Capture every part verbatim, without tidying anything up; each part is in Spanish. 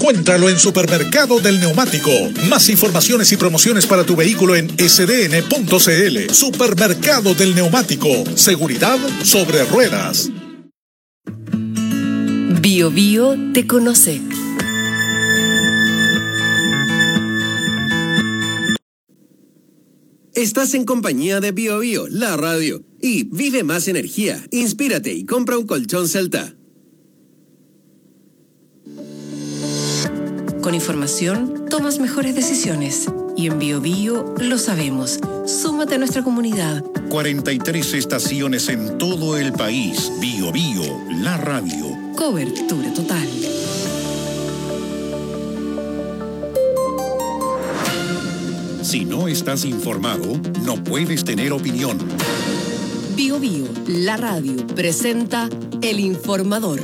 Encuéntralo en Supermercado del Neumático. Más informaciones y promociones para tu vehículo en s d n punto c l. Supermercado del Neumático. Seguridad sobre ruedas. Bio Bio te conoce. Estás en compañía de Bio Bio, la radio. Y vive más energía, inspírate y compra un colchón Celta. Con información, tomas mejores decisiones. Y en Bio Bio lo sabemos. Súmate a nuestra comunidad. cuarenta y tres estaciones en todo el país. Bio Bio, la radio. Cobertura total. Si no estás informado, no puedes tener opinión. Bio Bio, la radio, presenta El Informador.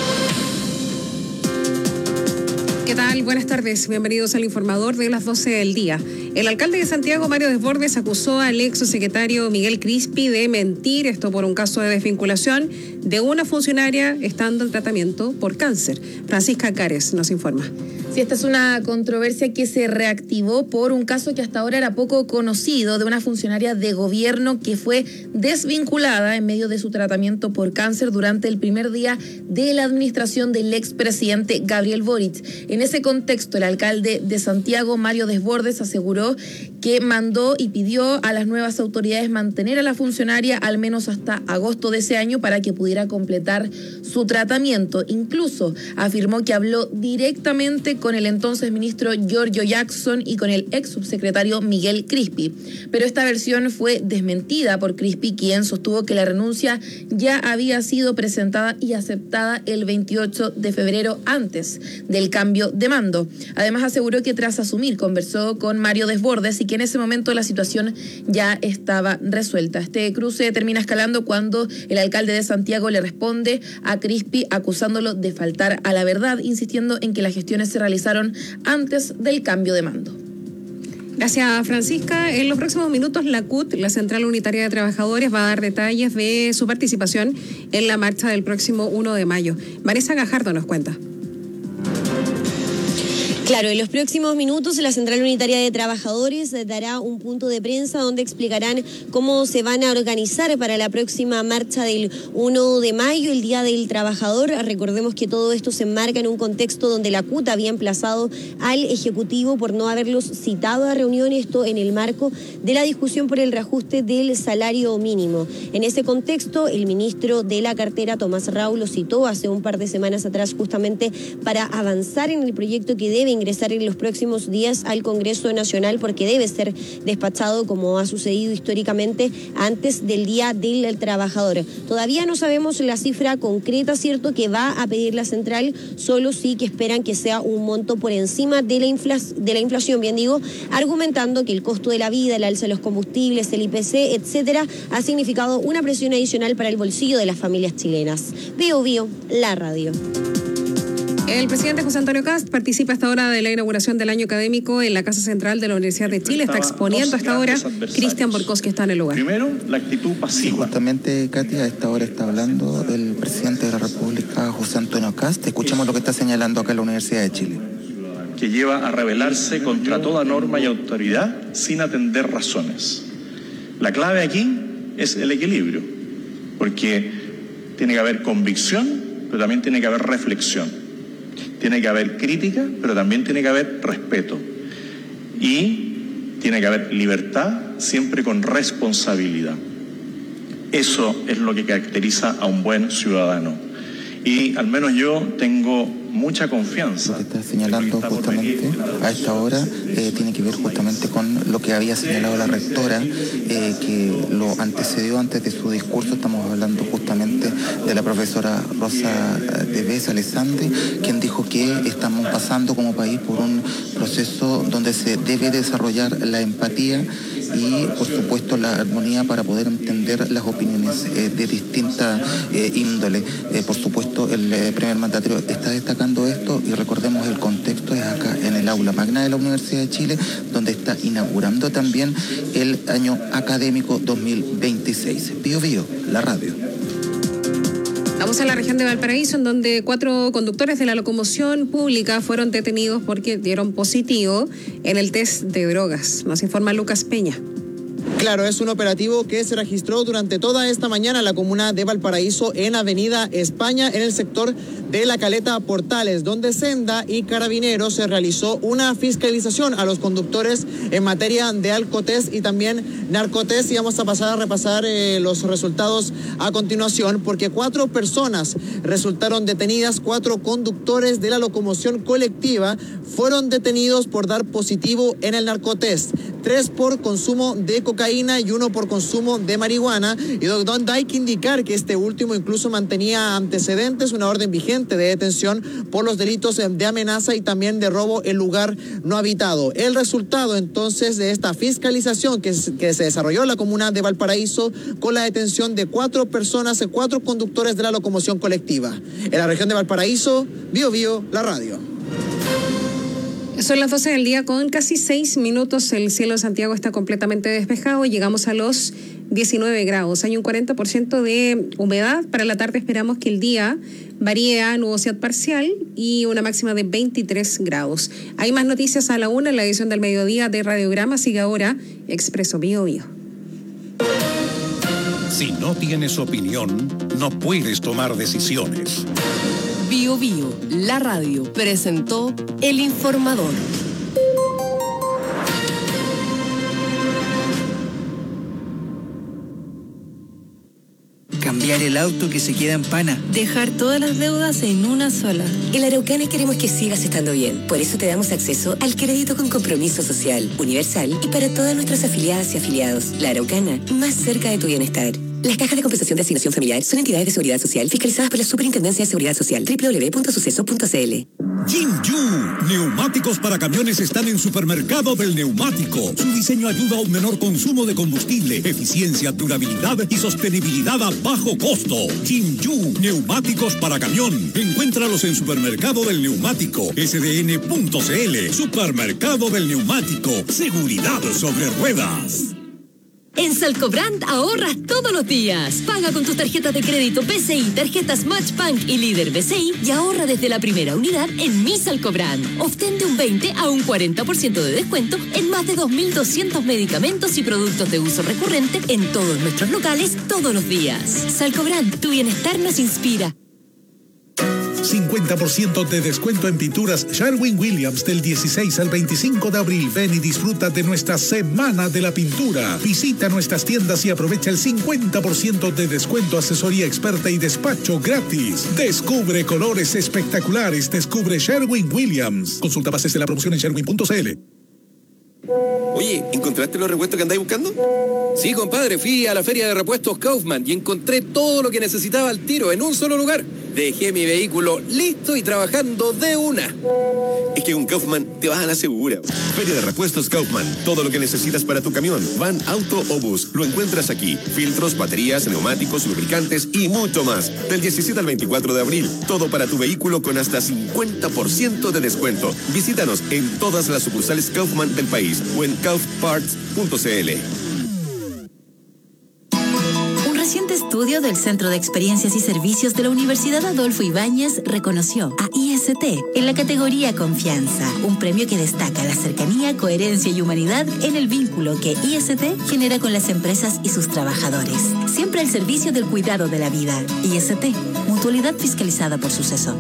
¿Qué tal? Buenas tardes. Bienvenidos al Informador de las doce del día. El alcalde de Santiago, Mario Desbordes, acusó al ex secretario Miguel Crispi de mentir, esto por un caso de desvinculación de una funcionaria estando en tratamiento por cáncer. Francisca Cares nos informa. Sí, esta es una controversia que se reactivó por un caso que hasta ahora era poco conocido de una funcionaria de gobierno que fue desvinculada en medio de su tratamiento por cáncer durante el primer día de la administración del expresidente Gabriel Boric. En ese contexto, el alcalde de Santiago, Mario Desbordes, aseguró que mandó y pidió a las nuevas autoridades mantener a la funcionaria al menos hasta agosto de ese año para que pudiera completar su tratamiento. Incluso afirmó que habló directamente con el entonces ministro Giorgio Jackson y con el ex subsecretario Miguel Crispi. Pero esta versión fue desmentida por Crispi, quien sostuvo que la renuncia ya había sido presentada y aceptada el veintiocho de febrero antes del cambio de mando. Además aseguró que tras asumir conversó con Mario Desbordes y que en ese momento la situación ya estaba resuelta. Este cruce termina escalando cuando el alcalde de Santiago le responde a Crispi acusándolo de faltar a la verdad, insistiendo en que las gestiones se realizaron antes del cambio de mando. Gracias, Francisca. En los próximos minutos, la C U T, la Central Unitaria de Trabajadores, va a dar detalles de su participación en la marcha del próximo uno de mayo. Vanessa Gajardo nos cuenta. Claro, en los próximos minutos la Central Unitaria de Trabajadores dará un punto de prensa donde explicarán cómo se van a organizar para la próxima marcha del uno de mayo, el Día del Trabajador. Recordemos que todo esto se enmarca en un contexto donde la C U T había emplazado al Ejecutivo por no haberlos citado a reunión, esto en el marco de la discusión por el reajuste del salario mínimo. En ese contexto, el ministro de la cartera, Tomás Rau, lo citó hace un par de semanas atrás justamente para avanzar en el proyecto que debe ingresar en los próximos días al Congreso Nacional porque debe ser despachado, como ha sucedido históricamente, antes del Día del Trabajador. Todavía no sabemos la cifra concreta, cierto, que va a pedir la central, solo sí que esperan que sea un monto por encima de la, infla- de la inflación, bien digo, argumentando que el costo de la vida, el alza de los combustibles, el I P C, etcétera, ha significado una presión adicional para el bolsillo de las familias chilenas. Bio Bio, la radio. El presidente José Antonio Kast participa hasta ahora de la inauguración del año académico en la Casa Central de la Universidad de Chile. Está exponiendo hasta ahora Cristian Borkowski, que está en el lugar. Primero, la actitud pasiva. Sí, justamente, Katia, a esta hora está hablando del presidente de la República, José Antonio Kast. Escuchamos lo que está señalando acá en la Universidad de Chile. Que lleva a rebelarse contra toda norma y autoridad sin atender razones. La clave aquí es el equilibrio, porque tiene que haber convicción, pero también tiene que haber reflexión. Tiene que haber crítica, pero también tiene que haber respeto. Y tiene que haber libertad, siempre con responsabilidad. Eso es lo que caracteriza a un buen ciudadano. Y al menos yo tengo mucha confianza. Lo que está señalando justamente a esta hora eh, tiene que ver justamente con lo que había señalado la rectora, eh, que lo antecedió antes de su discurso. Estamos hablando justamente de la profesora Rosa de Bes Alessandri, quien dijo que estamos pasando como país por un proceso donde se debe desarrollar la empatía y, por supuesto, la armonía para poder entender las opiniones eh, de distinta eh, índole. Eh, por supuesto, el eh, primer mandatario está destacando esto y recordemos el contexto es acá en el aula magna de la Universidad de Chile, donde está inaugurando también el año académico dos mil veintiséis. Bio Bio, la radio. Vamos a la región de Valparaíso, en donde cuatro conductores de la locomoción pública fueron detenidos porque dieron positivo en el test de drogas. Nos informa Lucas Peña. Claro, es un operativo que se registró durante toda esta mañana en la comuna de Valparaíso, en Avenida España, en el sector de la Caleta Portales, donde Senda y Carabineros se realizó una fiscalización a los conductores en materia de alcotest y también narcotest, y vamos a pasar a repasar eh, los resultados a continuación, porque cuatro personas resultaron detenidas, cuatro conductores de la locomoción colectiva fueron detenidos por dar positivo en el narcotest, tres por consumo de cocaína y uno por consumo de marihuana, y donde hay que indicar que este último incluso mantenía antecedentes, una orden vigente de detención por los delitos de amenaza y también de robo en lugar no habitado. El resultado entonces de esta fiscalización que, que se desarrolló en la comuna de Valparaíso, con la detención de cuatro personas, cuatro conductores de la locomoción colectiva. En la región de Valparaíso, Bio Bio, la radio. Son las doce del día con casi seis minutos. El cielo de Santiago está completamente despejado. Llegamos a los diecinueve grados. Hay un cuarenta por ciento de humedad. Para la tarde esperamos que el día varíe a nubosidad parcial y una máxima de veintitrés grados. Hay más noticias a la una en la edición del mediodía de Radiograma. Sigue ahora Expreso Bio Bio. Si no tienes opinión, no puedes tomar decisiones. Bio Bio, la radio, presentó El Informador. Cambiar el auto que se queda en pana. Dejar todas las deudas en una sola. En la Araucana queremos que sigas estando bien. Por eso te damos acceso al crédito con compromiso social, universal y para todas nuestras afiliadas y afiliados. La Araucana, más cerca de tu bienestar. Las cajas de compensación de asignación familiar son entidades de seguridad social fiscalizadas por la Superintendencia de Seguridad Social. doble u doble u doble u punto suceso punto c l. Jinju, neumáticos para camiones están en Supermercado del Neumático. Su diseño ayuda a un menor consumo de combustible, eficiencia, durabilidad y sostenibilidad a bajo costo. Jinju, neumáticos para camión. Encuéntralos en Supermercado del Neumático, s d n punto c l. Supermercado del Neumático, seguridad sobre ruedas. En Salcobrand ahorras todos los días. Paga con tus tarjetas de crédito B C I, tarjetas Matchbank y Líder B C I y ahorra desde la primera unidad en Mi Salcobrand. Obtén de un veinte a un cuarenta por ciento de descuento en más de dos mil doscientos medicamentos y productos de uso recurrente en todos nuestros locales todos los días. Salcobrand, tu bienestar nos inspira. cincuenta por ciento de descuento en pinturas Sherwin-Williams del dieciséis al veinticinco de abril. Ven y disfruta de nuestra Semana de la Pintura. Visita nuestras tiendas y aprovecha el cincuenta por ciento de descuento, asesoría experta y despacho gratis. Descubre colores espectaculares. Descubre Sherwin-Williams. Consulta bases de la promoción en sherwin punto c l. Oye, ¿encontraste los repuestos que andáis buscando? Sí, compadre, fui a la feria de repuestos Kaufman y encontré todo lo que necesitaba al tiro en un solo lugar. Dejé mi vehículo listo y trabajando de una. Es que con Kaufman te vas a la segura. Feria de repuestos Kaufman. Todo lo que necesitas para tu camión, van, auto o bus, lo encuentras aquí. Filtros, baterías, neumáticos, lubricantes y mucho más. Del diecisiete al veinticuatro de abril. Todo para tu vehículo con hasta cincuenta por ciento de descuento. Visítanos en todas las sucursales Kaufman del país o en kauf parts punto c l. Un reciente estudio del Centro de Experiencias y Servicios de la Universidad Adolfo Ibáñez reconoció a I S T en la categoría Confianza, un premio que destaca la cercanía, coherencia y humanidad en el vínculo que I S T genera con las empresas y sus trabajadores. Siempre al servicio del cuidado de la vida. I S T, mutualidad fiscalizada por Suceso.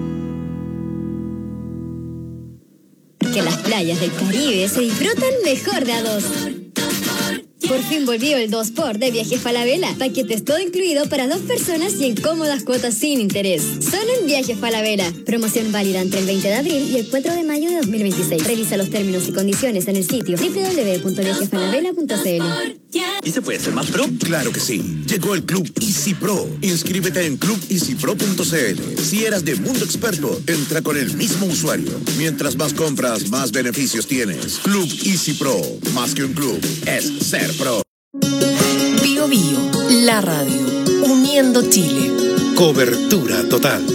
Que las playas del Caribe se disfrutan mejor de a dos. Por fin volvió el dos por de Viajes Falabella. Paquetes todo incluido para dos personas y en cómodas cuotas sin interés. Solo en Viajes Falabella. Promoción válida entre el veinte de abril y el cuatro de mayo de dos mil veintiséis. Revisa los términos y condiciones en el sitio doble u doble u doble u punto viajes falabella punto c l. ¿Y se puede ser más pro? Claro que sí. Llegó el Club Easy Pro. Inscríbete en club easy pro punto c l. Si eras de Mundo Experto, entra con el mismo usuario. Mientras más compras, más beneficios tienes. Club Easy Pro. Más que un club, es ser pro. Bio Bio, la radio, uniendo Chile. Cobertura total.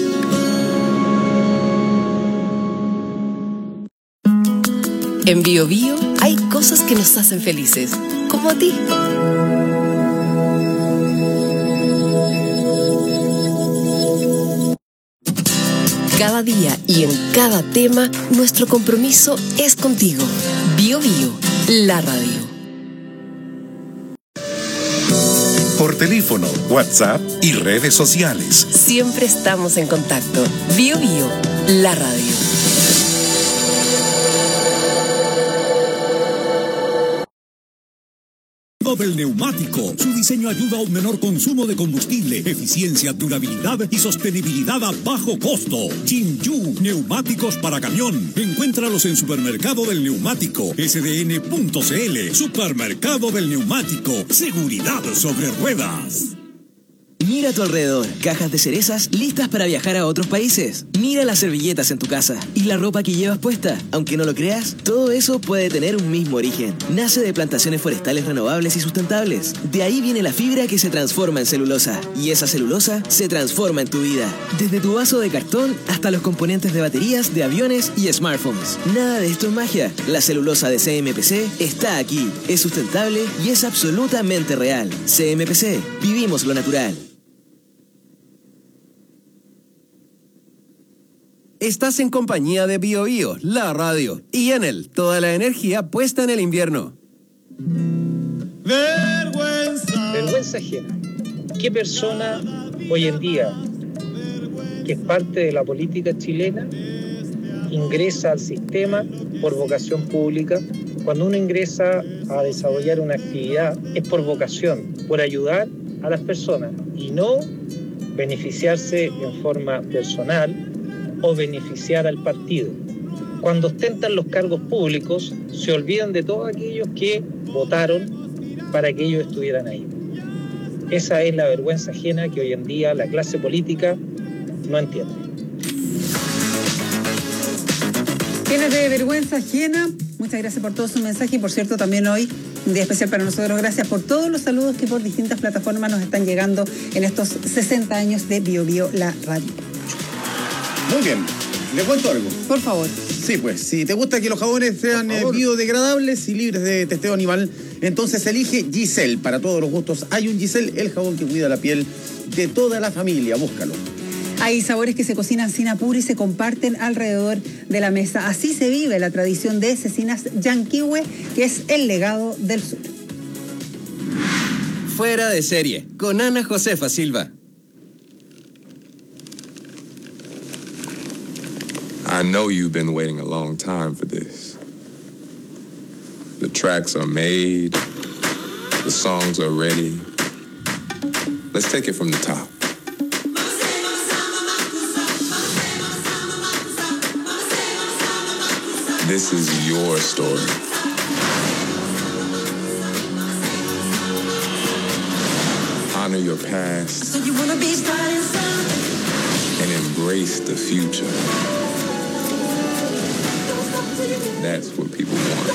En Bio Bio hay cosas que nos hacen felices, como a ti. Cada día y en cada tema, nuestro compromiso es contigo. Bio Bio, la radio. Por teléfono, WhatsApp y redes sociales. Siempre estamos en contacto. Bio Bio, la radio. Del neumático. Su diseño ayuda a un menor consumo de combustible, eficiencia, durabilidad y sostenibilidad a bajo costo. Jinju, neumáticos para camión. Encuéntralos en Supermercado del Neumático, S D N punto C L. Supermercado del Neumático. Seguridad sobre ruedas. Mira a tu alrededor, cajas de cerezas listas para viajar a otros países. Mira las servilletas en tu casa y la ropa que llevas puesta. Aunque no lo creas, todo eso puede tener un mismo origen. Nace de plantaciones forestales renovables y sustentables. De ahí viene la fibra que se transforma en celulosa. Y esa celulosa se transforma en tu vida. Desde tu vaso de cartón hasta los componentes de baterías, de aviones y smartphones. Nada de esto es magia. La celulosa de C M P C está aquí. Es sustentable y es absolutamente real. C M P C. Vivimos lo natural. Estás en compañía de Bio Bio, la radio, y Enel, toda la energía puesta en el invierno. Vergüenza. Vergüenza ajena. ¿Qué persona hoy en día, que es parte de la política chilena, ingresa al sistema por vocación pública? Cuando uno ingresa a desarrollar una actividad es por vocación, por ayudar a las personas y no beneficiarse en forma personal o beneficiar al partido. Cuando ostentan los cargos públicos, se olvidan de todos aquellos que votaron para que ellos estuvieran ahí. Esa es la vergüenza ajena que hoy en día la clase política no entiende. Tienes de vergüenza ajena. Muchas gracias por todo su mensaje y, por cierto, también hoy un día especial para nosotros. Gracias por todos los saludos que por distintas plataformas nos están llegando en estos sesenta años de Bio Bio, la radio. Muy bien, ¿le cuento algo? Por favor. Sí, pues, si te gusta que los jabones sean eh, biodegradables y libres de testeo animal, entonces elige Giselle. Para todos los gustos hay un Giselle, el jabón que cuida la piel de toda la familia. Búscalo. Hay sabores que se cocinan sin apuro y se comparten alrededor de la mesa. Así se vive la tradición de Cecinas Yanquihue, que es el legado del sur. Fuera de serie, con Ana Josefa Silva. I know you've been waiting a long time for this. The tracks are made, the songs are ready. Let's take it from the top. This is your story. Honor your past So you wanna be starting something and embrace the future. That's what people want.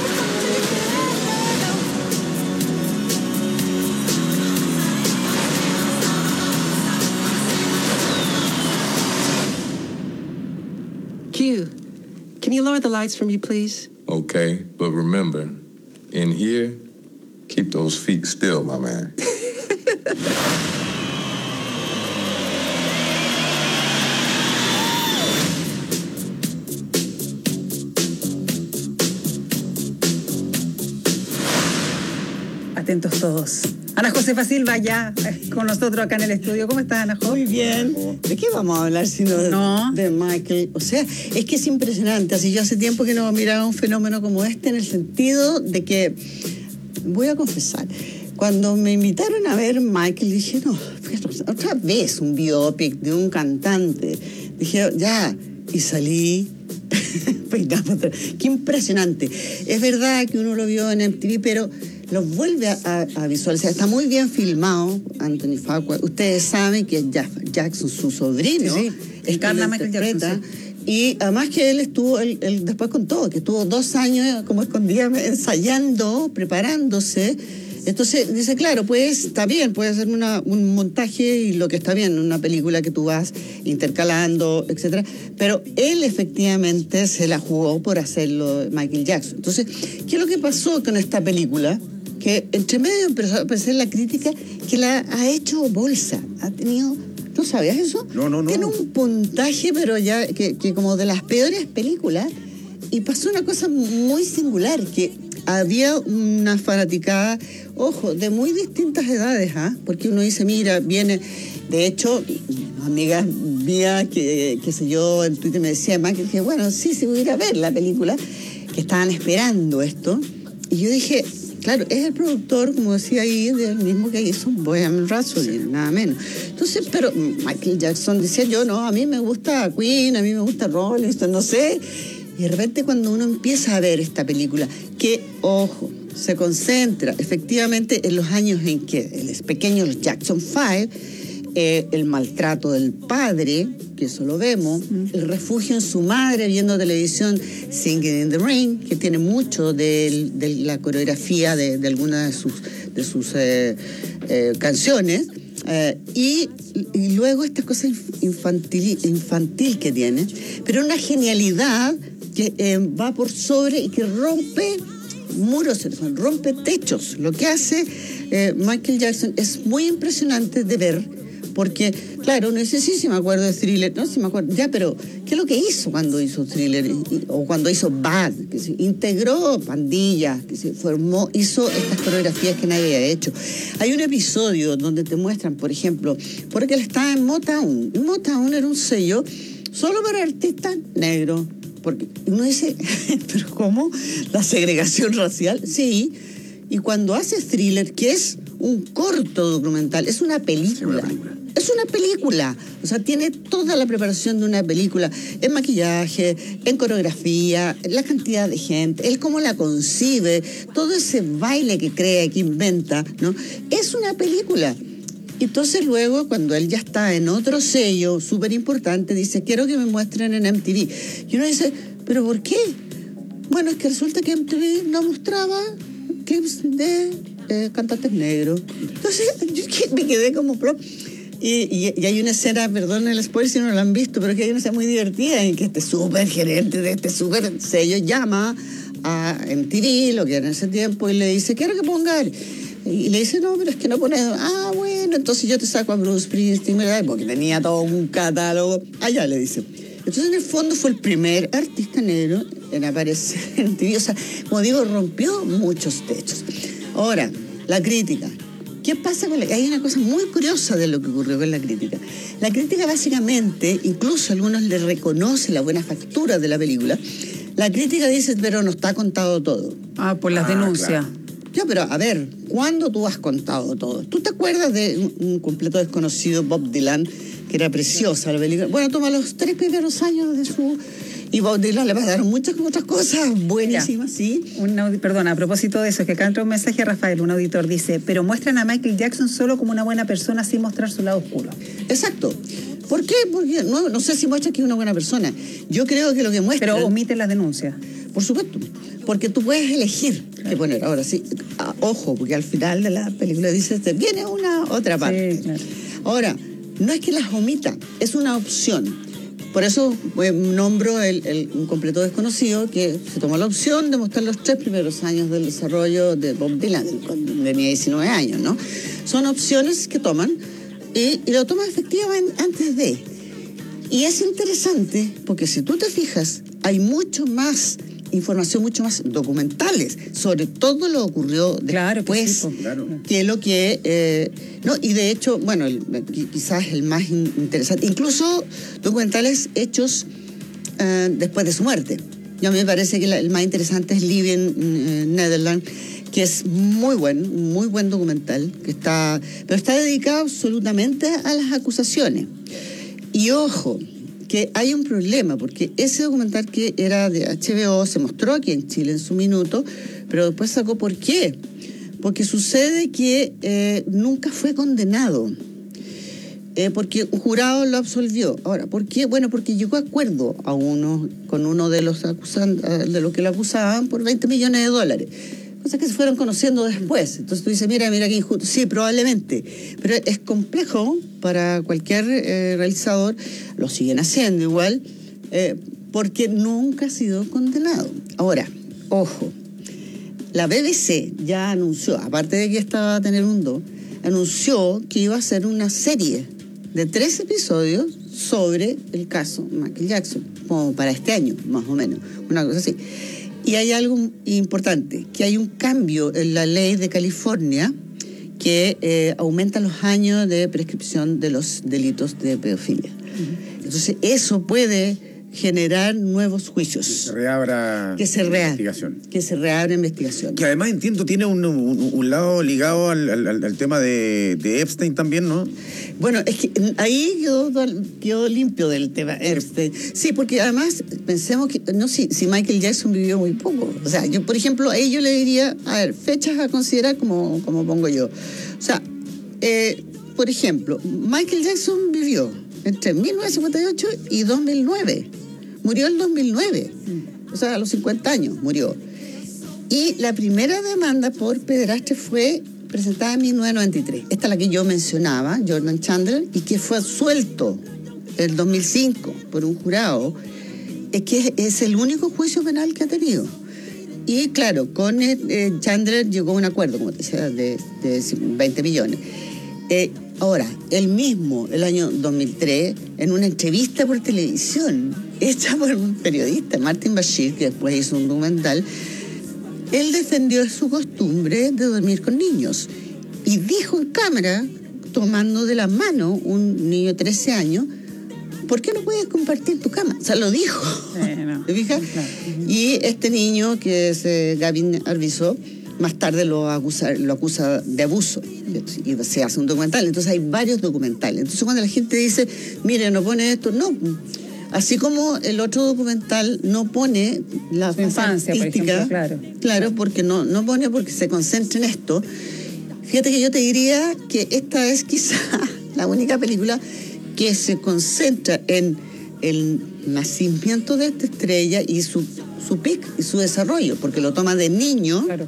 Q, can you lower the lights for me, please? Okay, but remember, in here, keep those feet still, my man. Atentos todos. Ana Josefa Silva ya con nosotros acá en el estudio. ¿Cómo estás, Ana Jo? Muy bien. ¿De qué vamos a hablar sino de, no. de Michael? O sea, es que es impresionante. Así yo hace tiempo que no miraba un fenómeno como este, en el sentido de que, voy a confesar, cuando me invitaron a ver Michael, dije, no, otra vez un biopic de un cantante. Dije, ya, y salí... Qué impresionante. Es verdad que uno lo vio en M T V, pero lo vuelve a, a, a visualizar. Está muy bien filmado, Anthony Fuqua. Ustedes saben que es Jackson, su sobrino. Sí, sí. Encarna Michael Jackson. Sí. Y además que él estuvo, él, él después contó que estuvo dos años como escondida ensayando, preparándose. Entonces dice, claro, pues está bien, puede hacer una, un montaje y lo que está bien, una película que tú vas intercalando, etcétera. Pero él efectivamente se la jugó por hacerlo Michael Jackson. Entonces, ¿qué es lo que pasó con esta película? Que entre medio empezó a aparecer la crítica que la ha hecho bolsa, ha tenido ¿No sabías eso? No, no, no. Tiene un puntaje, pero ya que, que como de las peores películas. Y pasó una cosa muy singular, que había una fanaticada, ojo, de muy distintas edades, ¿ah? Porque uno dice, mira, viene... De hecho, amigas mías, que, que sé yo, en Twitter me decía más, que dije, bueno, sí, sí voy a ir a ver la película, que estaban esperando esto. Y yo dije, claro, es el productor, como decía ahí, del mismo que hizo Bohemian Rhapsody, nada menos. Entonces, pero Michael Jackson decía yo, no, a mí me gusta Queen, a mí me gusta Rolling Stone, no sé. Y de repente cuando uno empieza a ver esta película, que, ojo, se concentra efectivamente en los años en que los pequeños Jackson Five, eh, el maltrato del padre, que eso lo vemos, mm. el refugio en su madre viendo televisión, Singing in the Rain, que tiene mucho de, de la coreografía de, de algunas de sus, de sus eh, eh, canciones, eh, y, y luego esta cosa infantil, infantil que tiene, pero una genialidad que eh, va por sobre y que rompe muros, rompe techos. Lo que hace eh, Michael Jackson es muy impresionante de ver, porque, claro, uno dice, sí, sí me acuerdo de Thriller, no, sí me acuerdo, ya, pero ¿qué es lo que hizo cuando hizo Thriller? O cuando hizo Bad, que se integró pandillas, que se formó, hizo estas coreografías que nadie había hecho. Hay un episodio donde te muestran, por ejemplo, porque él estaba en Motown. Motown era un sello solo para artistas negros. Porque uno dice, ¿pero cómo? ¿La segregación racial? Sí. Y cuando hace Thriller, que es un corto documental, es una película. Es una película. Es una película. O sea, tiene toda la preparación de una película. En maquillaje, en coreografía, la cantidad de gente, él cómo la concibe, todo ese baile que crea, que inventa, ¿no? Es una película. Entonces luego, cuando él ya está en otro sello súper importante, dice, quiero que me muestren en M T V. Y uno dice, ¿pero por qué? Bueno, es que resulta que M T V no mostraba clips de eh, cantantes negros. Entonces yo me quedé como pro. Y, y, y hay una escena, perdón el spoiler si no lo han visto, pero que hay una escena muy divertida en que este súper gerente de este súper sello llama a M T V, lo que era en ese tiempo, y le dice, quiero que pongan... Y le dice, no, pero es que no pone... Ah, bueno, entonces yo te saco a Bruce Springsteen, ¿verdad? Porque tenía todo un catálogo. Allá le dice. Entonces, en el fondo, fue el primer artista negro en aparecer en T V. O sea, como digo, rompió muchos techos. Ahora, la crítica. ¿Qué pasa con la...? Hay una cosa muy curiosa de lo que ocurrió con la crítica. La crítica, básicamente, incluso algunos le reconocen la buena factura de la película. La crítica dice, pero no está contado todo. Ah, por las Ah, denuncias. claro. Ya, pero a ver, ¿cuándo tú has contado todo? ¿Tú te acuerdas de un, un completo desconocido, Bob Dylan, que era preciosa la película? Bueno, toma los tres primeros años de su... Y Bob Dylan le pasaron muchas otras cosas buenísimas, ya. Sí. Un audi- perdón, a propósito de eso, que acá entra un mensaje a Rafael, un auditor, dice, pero muestran a Michael Jackson solo como una buena persona sin mostrar su lado oscuro. Exacto. ¿Por qué? Porque no, no sé si muestra que es una buena persona. Yo creo que lo que muestra... Pero omite las denuncias. Por supuesto, porque tú puedes elegir claro. qué poner. Ahora sí, ah, ojo, porque al final de la película dice, te viene una otra parte. Sí, claro. Ahora, no es que las omita, es una opción. Por eso eh, nombro el, el, un completo desconocido que se tomó la opción de mostrar los tres primeros años del desarrollo de Bob Dylan, cuando tenía diecinueve años, ¿no? Son opciones que toman y, y lo toman efectivamente antes de. Y es interesante porque si tú te fijas, hay mucho más información, mucho más documentales sobre todo lo que ocurrió claro, después, que, sí, pues, claro. que lo que... Eh, no, y de hecho, bueno, el, quizás el más interesante, incluso documentales hechos eh, después de su muerte. Yo a mí me parece que la, el más interesante es Living eh, Netherlands, que es muy buen, muy buen documental, que está, pero está dedicado absolutamente a las acusaciones. Y ojo, que hay un problema, porque ese documental que era de H B O se mostró aquí en Chile en su minuto, pero después sacó ¿por qué? Porque sucede que eh, nunca fue condenado, eh, porque un jurado lo absolvió. Ahora, ¿por qué? Bueno, porque llegó a acuerdo a uno, con uno de los acusan, de los que lo acusaban por veinte millones de dólares. Cosas que se fueron conociendo después. Entonces tú dices, mira, mira qué injusto. Sí, probablemente. Pero es complejo para cualquier eh, realizador, lo siguen haciendo igual, eh, porque nunca ha sido condenado. Ahora, ojo, la B B C ya anunció, aparte de que estaba a tener un do, anunció que iba a hacer una serie de tres episodios sobre el caso Michael Jackson, como para este año, más o menos, una cosa así. Y hay algo importante, que hay un cambio en la ley de California que eh, aumenta los años de prescripción de los delitos de pedofilia. Uh-huh. Entonces, eso puede generar nuevos juicios. Que se reabra que se rea, investigación. Que se reabra investigación. Que además entiendo tiene un, un, un lado ligado al, al, al tema de, de Epstein también, ¿no? Bueno, es que ahí quedó, quedó limpio del tema Epstein. Sí, porque además pensemos que, no si, si Michael Jackson vivió muy poco. O sea, yo, por ejemplo, a ellos le diría, a ver, fechas a considerar como, como pongo yo. O sea, eh, por ejemplo, Michael Jackson vivió entre mil novecientos cincuenta y ocho y dos mil nueve. Murió en dos mil nueve, o sea, a los cincuenta años murió. Y la primera demanda por pederastia fue presentada en mil novecientos noventa y tres. Esta es la que yo mencionaba, Jordan Chandler, y que fue absuelto en dos mil cinco por un jurado, es que es el único juicio penal que ha tenido. Y claro, con eh, Chandler llegó a un acuerdo, como te decía, de, de veinte millones. Eh, ahora, él mismo, el año dos mil tres, en una entrevista por televisión, hecha por un periodista, Martin Bashir, que después hizo un documental, él defendió su costumbre de dormir con niños. Y dijo en cámara, tomando de la mano un niño de trece años, ¿por qué no puedes compartir tu cama? O sea, lo dijo. Eh, no. ¿Te fijas? No. Y este niño, que es eh, Gavin Arvizo, más tarde lo acusa, lo acusa de abuso y se hace un documental. Entonces hay varios documentales. Entonces cuando la gente dice, mire, no pone esto, no. Así como el otro documental no pone la infancia, por ejemplo, claro. Claro, porque no, no pone porque se concentra en esto. Fíjate que yo te diría que esta es quizá la única película que se concentra en el nacimiento de esta estrella y su, su pic y su desarrollo, porque lo toma de niño. Claro.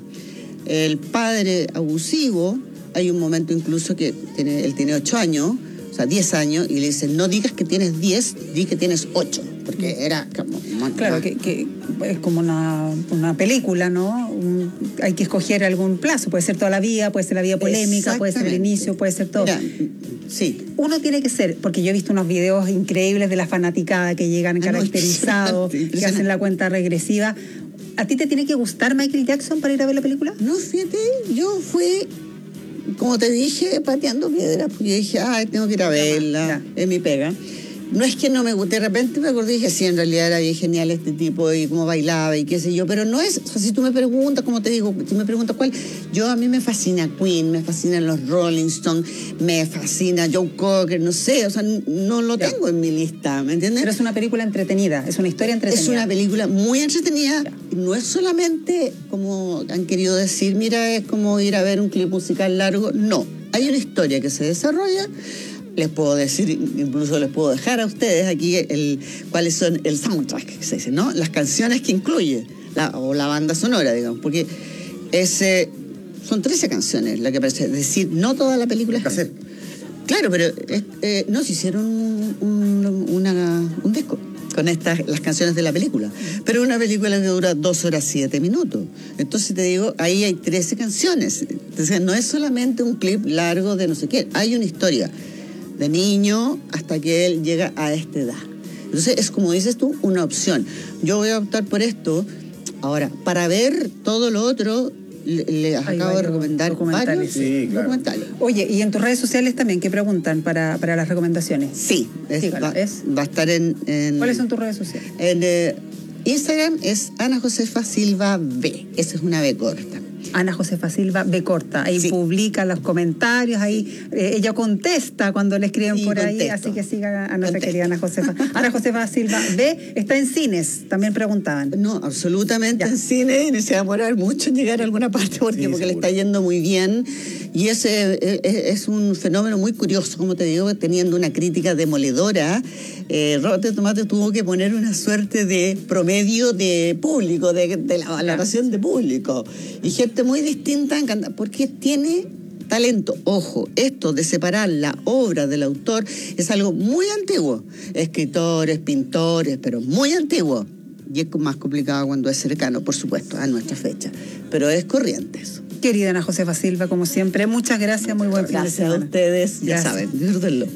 El padre abusivo, hay un momento incluso que tiene, él tiene ocho años, o sea, diez años, y le dicen, no digas que tienes diez, di que tienes ocho, porque era como... Claro, que, que es como una, una película, ¿no? Un, hay que escoger algún plazo, puede ser toda la vida, puede ser la vida polémica, puede ser el inicio, puede ser todo. Mira, sí. Uno tiene que ser, porque yo he visto unos videos increíbles de la fanaticada que llegan caracterizados, que hacen la cuenta regresiva. ¿A ti te tiene que gustar Michael Jackson para ir a ver la película? No, fíjate, yo fui, como te dije, pateando piedras, porque yo dije, ah, tengo que ir a verla, es mi pega. No es que no me guste, de repente me acordé y dije, sí, en realidad era bien genial este tipo y cómo bailaba y qué sé yo, pero no es, o sea, si tú me preguntas, como te digo, si me preguntas cuál, yo a mí me fascina Queen, me fascinan los Rolling Stones, me fascina Joe Cocker, no sé, o sea, no lo ya. tengo en mi lista, ¿me entiendes? Pero es una película entretenida, es una historia entretenida. Es una película muy entretenida, ya. No es solamente, como han querido decir, mira, es como ir a ver un clip musical largo, no, hay una historia que se desarrolla. Les puedo decir, incluso les puedo dejar a ustedes aquí el, cuáles son el soundtrack, que se dice, ¿no? Las canciones que incluye, la, o la banda sonora, digamos, porque ese, son trece canciones la que aparece, es decir, no toda la película es... Cassette. Claro, pero eh, no, se hicieron un, un, una, un disco con estas, las canciones de la película, pero una película que dura dos horas siete minutos. Entonces te digo, ahí hay trece canciones. Entonces no es solamente un clip largo de no sé qué, hay una historia de niño hasta que él llega a esta edad. Entonces es, como dices tú, una opción. Yo voy a optar por esto. Ahora, para ver todo lo otro, les le acabo de recomendar documentales. varios sí, claro. documentales. Oye, y en tus redes sociales también, ¿qué preguntan para, para las recomendaciones? Sí, es, va, es, va a estar en, en... ¿Cuáles son tus redes sociales? En eh, Instagram es Ana Josefa Silva B. Esa es una B corta. Ana Josefa Silva B corta, ahí sí. Publica los comentarios, ahí eh, ella contesta cuando le escriben sí, por contesto. Ahí, así que siga a nuestra querida Ana Josefa. Ana Josefa Silva B está en cines, también preguntaban. No, absolutamente ya. En cine, y se va a demorar mucho en llegar a alguna parte porque, sí, porque le está yendo muy bien, y ese es, es un fenómeno muy curioso, como te digo, teniendo una crítica demoledora. Eh, Rotten Tomatoes tuvo que poner una suerte de promedio de público, de, de la valoración de público, y gente muy distinta, porque tiene talento. Ojo, esto de separar la obra del autor es algo muy antiguo. Escritores, pintores, pero muy antiguo. Y es más complicado cuando es cercano, por supuesto, a nuestra fecha. Pero es corriente eso. Querida Ana Josefa Silva, como siempre, muchas gracias, muy buen fin de semana. Gracias a ustedes, ya gracias. Saben, disfrútenlo.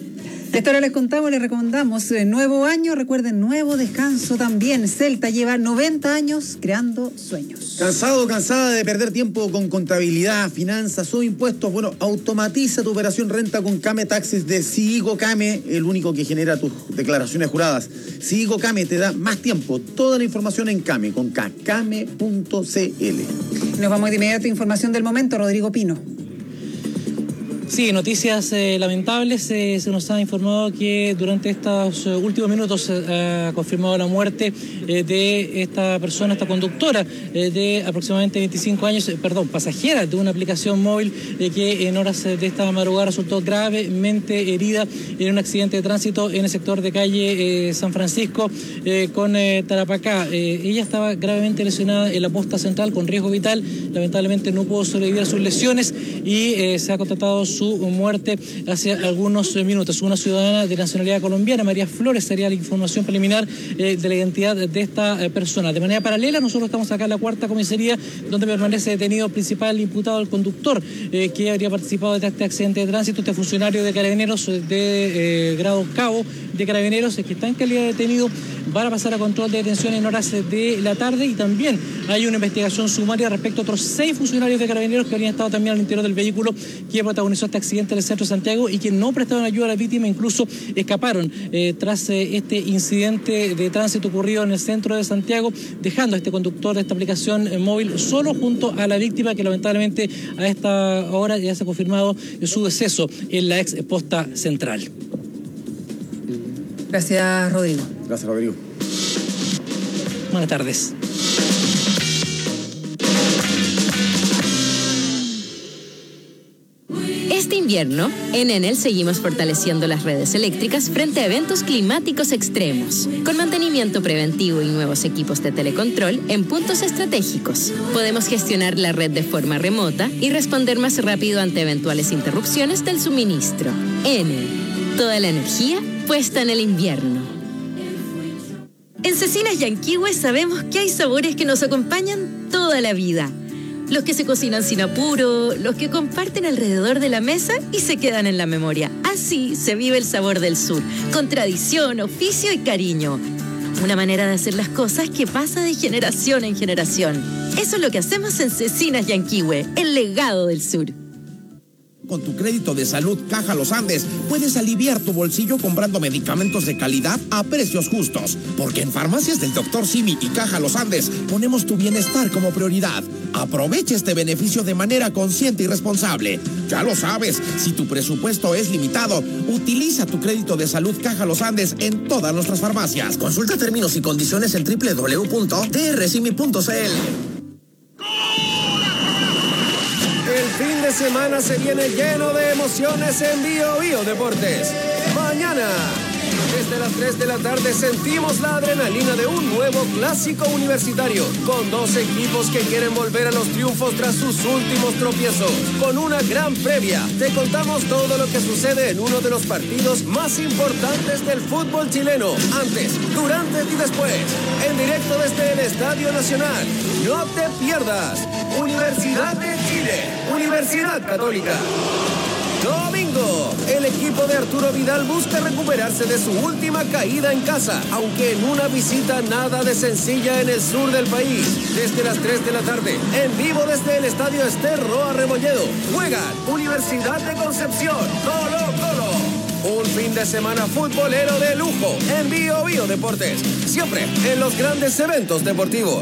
Esto ahora les contamos, les recomendamos eh, nuevo año, recuerden, nuevo descanso también. Celta lleva noventa años creando sueños. ¿Cansado o cansada de perder tiempo con contabilidad, finanzas o impuestos? Bueno, automatiza tu operación renta con Came Taxes de Sigo Came, el único que genera tus declaraciones juradas. Sigo Came te da más tiempo. Toda la información en Came, con K, came punto c l. Nos vamos de inmediato a información del momento, Rodrigo Pino. Sí, noticias eh, lamentables. Eh, se nos ha informado que durante estos eh, últimos minutos eh, ha confirmado la muerte eh, de esta persona, esta conductora eh, de aproximadamente veinticinco años, eh, perdón, pasajera de una aplicación móvil eh, que en horas de esta madrugada resultó gravemente herida en un accidente de tránsito en el sector de calle eh, San Francisco eh, con eh, Tarapacá. Eh, ella estaba gravemente lesionada en la posta central con riesgo vital. Lamentablemente no pudo sobrevivir a sus lesiones y eh, se ha constatado su muerte hace algunos minutos. Una ciudadana de nacionalidad colombiana, María Flores, sería la información preliminar eh, de la identidad de esta eh, persona. De manera paralela, nosotros estamos acá en la cuarta comisaría, donde permanece detenido el principal imputado, el conductor, eh, que habría participado de este accidente de tránsito, este funcionario de Carabineros de eh, grado cabo de Carabineros, que está en calidad de detenido. Van a pasar a control de detención en horas de la tarde y también hay una investigación sumaria respecto a otros seis funcionarios de Carabineros que habrían estado también al interior del vehículo que protagonizó este accidente en el centro de Santiago y que no prestaron ayuda a la víctima, incluso escaparon eh, tras eh, este incidente de tránsito ocurrido en el centro de Santiago, dejando a este conductor de esta aplicación eh, móvil solo junto a la víctima, que lamentablemente a esta hora ya se ha confirmado su deceso en la ex posta central. Gracias, Rodrigo. Gracias, Rodrigo. Buenas tardes. Este invierno, en Enel seguimos fortaleciendo las redes eléctricas frente a eventos climáticos extremos, con mantenimiento preventivo y nuevos equipos de telecontrol en puntos estratégicos. Podemos gestionar la red de forma remota y responder más rápido ante eventuales interrupciones del suministro. Enel, toda la energía puesta en el invierno. En Cecinas Yanquihue sabemos que hay sabores que nos acompañan toda la vida. Los que se cocinan sin apuro, los que comparten alrededor de la mesa y se quedan en la memoria. Así se vive el sabor del sur, con tradición, oficio y cariño. Una manera de hacer las cosas que pasa de generación en generación. Eso es lo que hacemos en Cecinas Yanquihue, el legado del sur. Con tu crédito de salud Caja Los Andes, puedes aliviar tu bolsillo comprando medicamentos de calidad a precios justos. Porque en Farmacias del doctor Simi y Caja Los Andes ponemos tu bienestar como prioridad. Aprovecha este beneficio de manera consciente y responsable. Ya lo sabes, si tu presupuesto es limitado, utiliza tu crédito de salud Caja Los Andes en todas nuestras farmacias. Consulta términos y condiciones en doble u doble u doble u punto d r simi punto c l. El fin de semana se viene lleno de emociones en Bio Bio Deportes. Mañana, desde las tres de la tarde, sentimos la adrenalina de un nuevo clásico universitario, con dos equipos que quieren volver a los triunfos tras sus últimos tropiezos. Con una gran previa, te contamos todo lo que sucede en uno de los partidos más importantes del fútbol chileno, antes, durante y después, en directo desde el Estadio Nacional. No te pierdas. Universidad de Chile, Universidad Católica. Domingo, el equipo de Arturo Vidal busca recuperarse de su última caída en casa, aunque en una visita nada de sencilla en el sur del país. Desde las tres de la tarde, en vivo desde el Estadio Ester Roa Rebolledo, juegan Universidad de Concepción, Colo Colo. Un fin de semana futbolero de lujo en Bio Bio Deportes, siempre en los grandes eventos deportivos.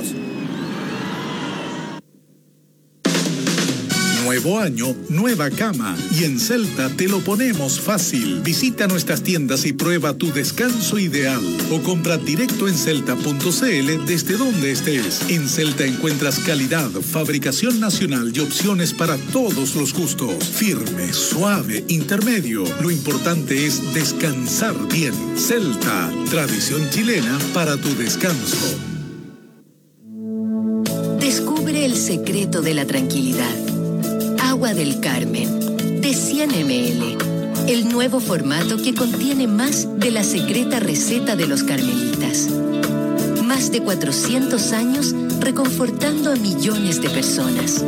Nuevo año, nueva cama. Y en Celta te lo ponemos fácil. Visita nuestras tiendas y prueba tu descanso ideal. O compra directo en celta punto c l desde donde estés. En Celta encuentras calidad, fabricación nacional y opciones para todos los gustos. Firme, suave, intermedio. Lo importante es descansar bien. Celta, tradición chilena para tu descanso. Descubre el secreto de la tranquilidad. Agua del Carmen, de cien mililitros. El nuevo formato que contiene más de la secreta receta de los carmelitas. Más de cuatrocientos años reconfortando a millones de personas.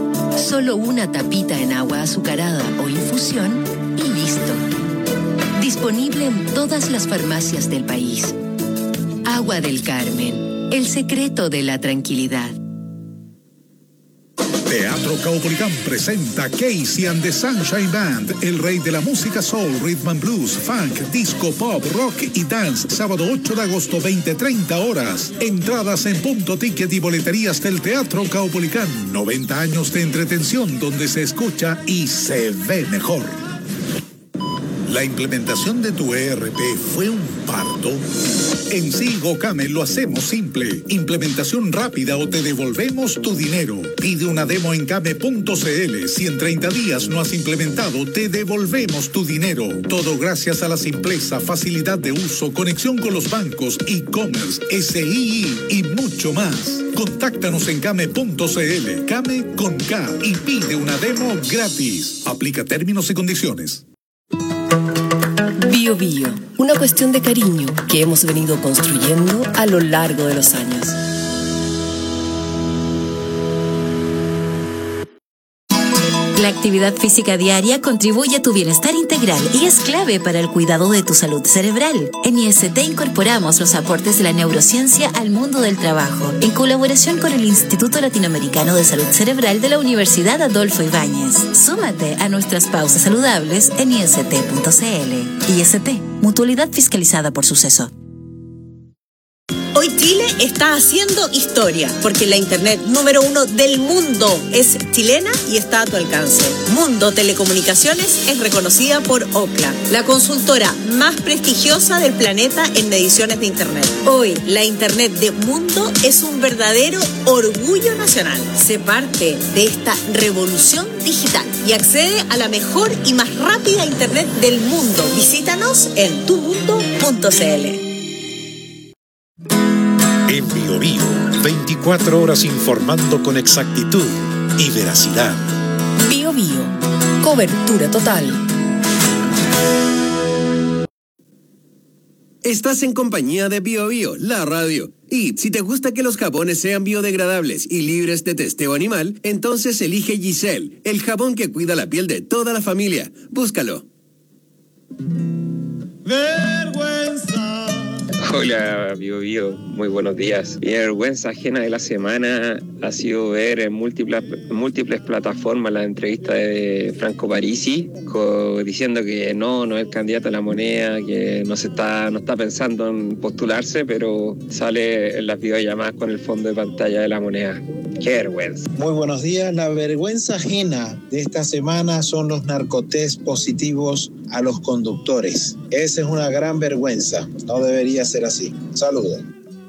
Solo una tapita en agua azucarada o infusión y listo. Disponible en todas las farmacias del país. Agua del Carmen, el secreto de la tranquilidad. Teatro Caupolicán presenta Casey and the Sunshine Band, el rey de la música soul, rhythm and blues, funk, disco, pop, rock y dance, sábado ocho de agosto, veinte treinta horas. Entradas en punto ticket y boleterías del Teatro Caupolicán. noventa años de entretención donde se escucha y se ve mejor. ¿La implementación de tu E R P fue un parto? En Sigo Came lo hacemos simple. Implementación rápida o te devolvemos tu dinero. Pide una demo en came punto cl. Si en treinta días no has implementado, te devolvemos tu dinero. Todo gracias a la simpleza, facilidad de uso, conexión con los bancos, e-commerce, S I I y mucho más. Contáctanos en came punto cl. Came con K y pide una demo gratis. Aplica términos y condiciones. Bio Bio, una cuestión de cariño que hemos venido construyendo a lo largo de los años. La actividad física diaria contribuye a tu bienestar integral y es clave para el cuidado de tu salud cerebral. En I S T incorporamos los aportes de la neurociencia al mundo del trabajo, en colaboración con el Instituto Latinoamericano de Salud Cerebral de la Universidad Adolfo Ibáñez. Súmate a nuestras pausas saludables en I S T punto cl. I S T, mutualidad fiscalizada por Suceso. Hoy Chile está haciendo historia, porque la internet número uno del mundo es chilena y está a tu alcance. Mundo Telecomunicaciones es reconocida por Ookla, la consultora más prestigiosa del planeta en mediciones de internet. Hoy, la internet de Mundo es un verdadero orgullo nacional. Sé parte de esta revolución digital y accede a la mejor y más rápida internet del mundo. Visítanos en tu mundo punto cl. En Bio Bio, veinticuatro horas informando con exactitud y veracidad. Bio Bio, cobertura total. Estás en compañía de Bio Bio, la radio. Y si te gusta que los jabones sean biodegradables y libres de testeo animal, entonces elige Giselle, el jabón que cuida la piel de toda la familia. Búscalo. Vergüenza. Hola, Bio Bio, muy buenos días. Mi vergüenza ajena de la semana ha sido ver en múltiples, múltiples plataformas la entrevista de Franco Parisi, co- diciendo que no, no es candidato a la moneda, que no se está, no está pensando en postularse, pero sale en las videollamadas con el fondo de pantalla de la moneda. ¡Qué vergüenza! Muy buenos días. La vergüenza ajena de esta semana son los narcotest positivos a los conductores. Esa es una gran vergüenza. No debería ser así. Saludos.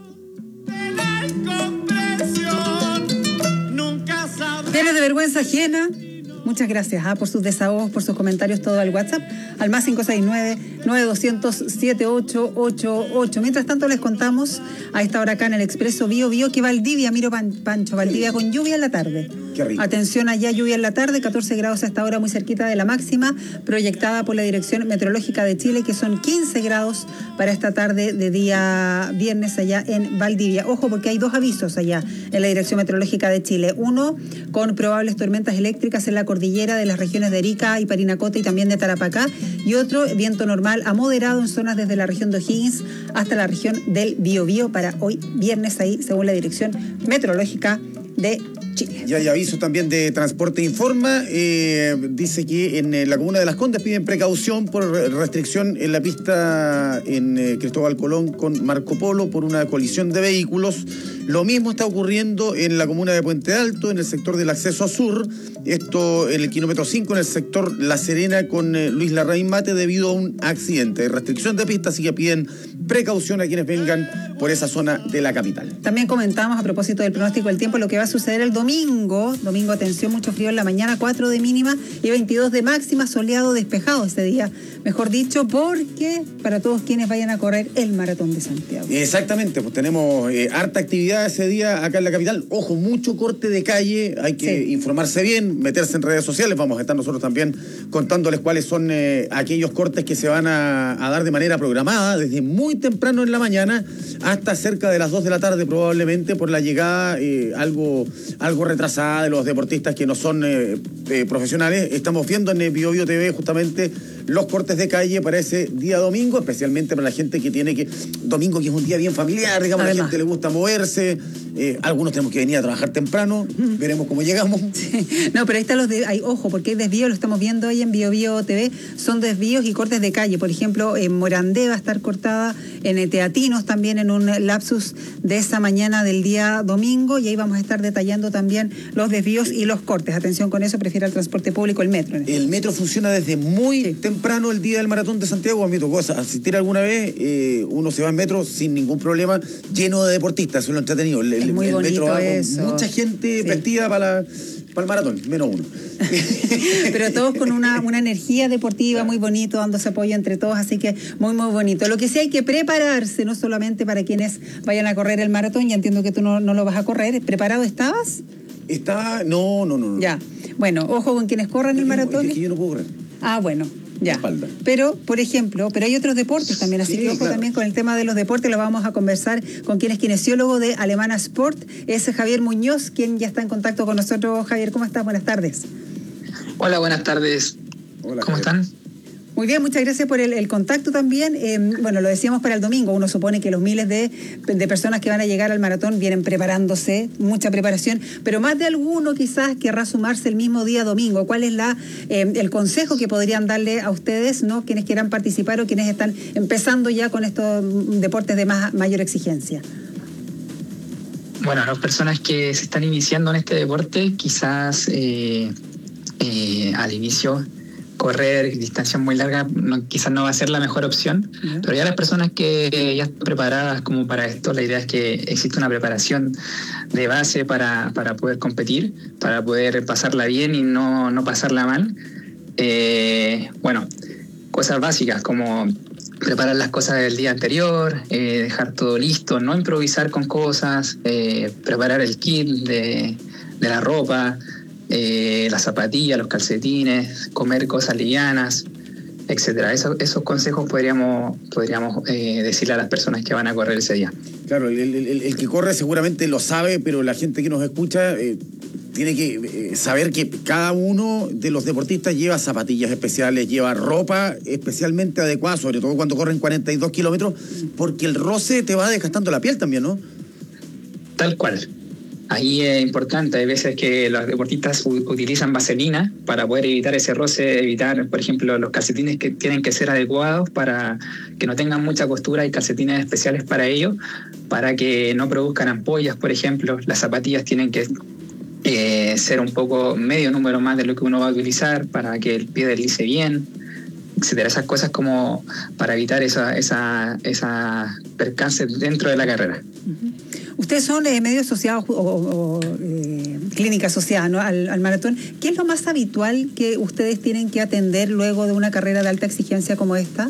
¿Tienes de vergüenza ajena? Muchas gracias ¿ah? por sus desahogos, por sus comentarios, todo al WhatsApp, al más cinco seis nueve, nueve dos cero cero, siete ocho ocho ocho. Mientras tanto les contamos a esta hora acá en el Expreso Bio Bio que Valdivia, miro Pan, Pancho, Valdivia con lluvia en la tarde. Qué rico. Atención allá, lluvia en la tarde, catorce grados a esta hora, muy cerquita de la máxima, proyectada por la Dirección Meteorológica de Chile, que son quince grados para esta tarde de día viernes allá en Valdivia. Ojo, porque hay dos avisos allá en la Dirección Meteorológica de Chile. Uno, con probables tormentas eléctricas en la cordillera de las regiones de Arica y Parinacota y también de Tarapacá, y otro, viento normal a moderado en zonas desde la región de O'Higgins hasta la región del Biobío para hoy viernes ahí, según la Dirección Meteorológica de Chile. Ya hay aviso también de Transporte Informa. Eh, dice que en eh, la comuna de Las Condes piden precaución por restricción en la pista en eh, Cristóbal Colón con Marco Polo por una colisión de vehículos. Lo mismo está ocurriendo en la comuna de Puente Alto, en el sector del acceso a sur. Esto en el kilómetro cinco, en el sector La Serena con eh, Luis Larraín Mate debido a un accidente. Restricción de pista, así que piden precaución a quienes vengan por esa zona de la capital. También comentamos a propósito del pronóstico del tiempo lo que va a suceder el domingo. Domingo, atención, mucho frío en la mañana, cuatro de mínima y veintidós de máxima, soleado, despejado ese día. Mejor dicho, porque para todos quienes vayan a correr el Maratón de Santiago. Exactamente, pues tenemos eh, harta actividad ese día acá en la capital. Ojo, mucho corte de calle, hay que sí. informarse bien, meterse en redes sociales. Vamos a estar nosotros también contándoles cuáles son eh, aquellos cortes que se van a, a dar de manera programada desde muy temprano en la mañana hasta cerca de las dos de la tarde probablemente por la llegada, eh, algo, algo algo retrasada de los deportistas que no son eh, eh, profesionales. Estamos viendo en Bio Bio T V justamente los cortes de calle para ese día domingo, especialmente para la gente que tiene que... Domingo, que es un día bien familiar, digamos, a la gente le gusta moverse. Eh, algunos tenemos que venir a trabajar temprano, mm. veremos cómo llegamos. Sí. No, pero ahí están los de... Hay, ojo, porque hay desvíos, lo estamos viendo hoy en Bio Bio T V, son desvíos y cortes de calle. Por ejemplo, en Morandé va a estar cortada, en Teatinos también, en un lapsus de esa mañana del día domingo, y ahí vamos a estar detallando también los desvíos y los cortes. Atención con eso, prefiere el transporte público, el metro. Este el metro funciona desde muy sí. temprano el día del maratón de Santiago. A mí me tocó asistir alguna vez, eh, uno se va en metro sin ningún problema, lleno de deportistas, eso es lo entretenido. El, es muy el bonito metro va eso. Mucha gente sí. vestida para, la, para el maratón, menos uno. Pero todos con una, una energía deportiva muy bonito, dándose apoyo entre todos, así que muy, muy bonito. Lo que sí hay que prepararse, no solamente para quienes vayan a correr el maratón, ya entiendo que tú no, no lo vas a correr. ¿Preparado estabas? Estaba, no, no, no. no. Ya, bueno, ojo con quienes corran el maratón. Es que yo no puedo correr. Ah, bueno. Ya, pero, por ejemplo, pero hay otros deportes también, así sí, que ojo claro. también con el tema de los deportes, lo vamos a conversar con quien es kinesiólogo de Alemana Sport, es Javier Muñoz, quien ya está en contacto con nosotros. Javier, ¿cómo estás? Buenas tardes. Hola, buenas tardes. Hola, ¿cómo Javier. están? Muy bien, muchas gracias por el, el contacto también. Eh, bueno, lo decíamos para el domingo, uno supone que los miles de, de personas que van a llegar al maratón vienen preparándose, mucha preparación, pero más de alguno quizás querrá sumarse el mismo día domingo. ¿Cuál es la eh, el consejo que podrían darle a ustedes, no, quienes quieran participar o quienes están empezando ya con estos deportes de más, mayor exigencia? Bueno, las personas que se están iniciando en este deporte, quizás eh, eh, al inicio correr distancias muy largas no, quizás no va a ser la mejor opción, uh-huh. pero ya las personas que ya están preparadas como para esto, la idea es que existe una preparación de base para, para poder competir, para poder pasarla bien y no, no pasarla mal. Eh, bueno, cosas básicas como preparar las cosas del día anterior, eh, dejar todo listo, no improvisar con cosas, eh, preparar el kit de, de la ropa, Eh, las zapatillas, los calcetines, comer cosas livianas, etcétera. Eso, esos consejos podríamos podríamos eh, decirle a las personas que van a correr ese día. Claro, el, el, el que corre seguramente lo sabe, pero la gente que nos escucha eh, tiene que eh, saber que cada uno de los deportistas lleva zapatillas especiales, lleva ropa especialmente adecuada, sobre todo cuando corren cuarenta y dos kilómetros, porque el roce te va desgastando la piel también, ¿no? Tal cual. Ahí es importante, hay veces que los deportistas u- utilizan vaselina para poder evitar ese roce, evitar, por ejemplo, los calcetines que tienen que ser adecuados para que no tengan mucha costura, hay calcetines especiales para ello, para que no produzcan ampollas, por ejemplo. Las zapatillas tienen que eh, ser un poco medio número más de lo que uno va a utilizar para que el pie deslice bien, etcétera. Esas cosas como para evitar esa, esa, esa percance dentro de la carrera. Uh-huh. Ustedes son eh, medios asociados o, o, o eh, clínica asociada, ¿no?, al, al maratón. ¿Qué es lo más habitual que ustedes tienen que atender luego de una carrera de alta exigencia como esta?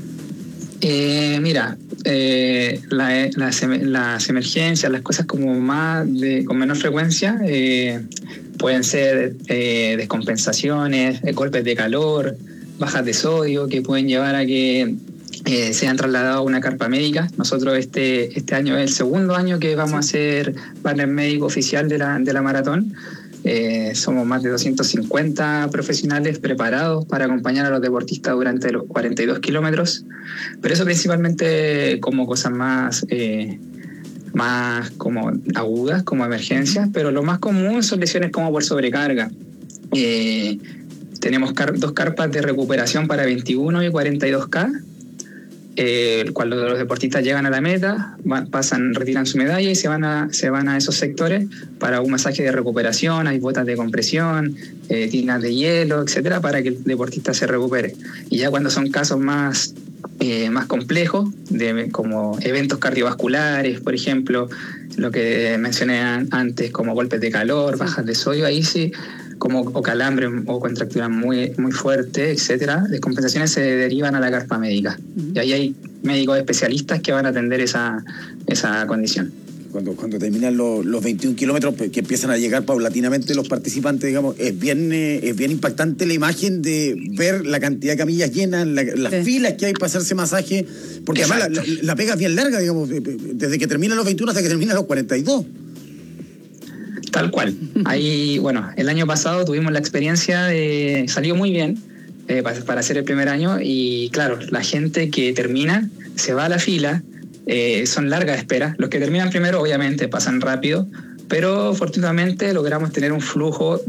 Eh, mira, eh, la, las, las emergencias, las cosas como más de, con menor frecuencia, eh, pueden ser eh, descompensaciones, eh, golpes de calor, bajas de sodio, que pueden llevar a que Eh, se han trasladado a una carpa médica. Nosotros este este año es el segundo año que vamos sí. a ser partner médico oficial de la, de la maratón. Eh, somos más de doscientos cincuenta profesionales preparados para acompañar a los deportistas durante los cuarenta y dos kilómetros, pero eso principalmente como cosas más eh, más como agudas, como emergencias, pero lo más común son lesiones como por sobrecarga. Eh, tenemos car- dos carpas de recuperación para veintiuno y cuarenta y dos K. Eh, cuando los deportistas llegan a la meta, van, pasan, retiran su medalla y se van a se van a esos sectores para un masaje de recuperación. Hay botas de compresión, eh, tinas de hielo, etcétera, para que el deportista se recupere. Y ya cuando son casos más eh, más complejos, de, como eventos cardiovasculares, por ejemplo, lo que mencioné antes, como golpes de calor, bajas de sodio, ahí sí, como o calambre o contracturas muy muy fuertes, etcétera, descompensaciones se derivan a la carpa médica. Uh-huh. Y ahí hay médicos especialistas que van a atender esa esa condición. Cuando, cuando terminan los, los veintiún kilómetros que empiezan a llegar paulatinamente los participantes, digamos, es bien eh, es bien impactante la imagen de ver la cantidad de camillas llenas, la, las sí. filas que hay para hacerse masaje, porque Exacto. además la, la, la pega es bien larga, digamos, desde que terminan los veintiuno hasta que terminan los cuarenta y dos. Tal cual. Ahí, bueno, el año pasado tuvimos la experiencia de... Salió muy bien eh, para, para hacer el primer año y claro, la gente que termina se va a la fila, eh, son largas esperas. Los que terminan primero obviamente pasan rápido, pero afortunadamente logramos tener un flujo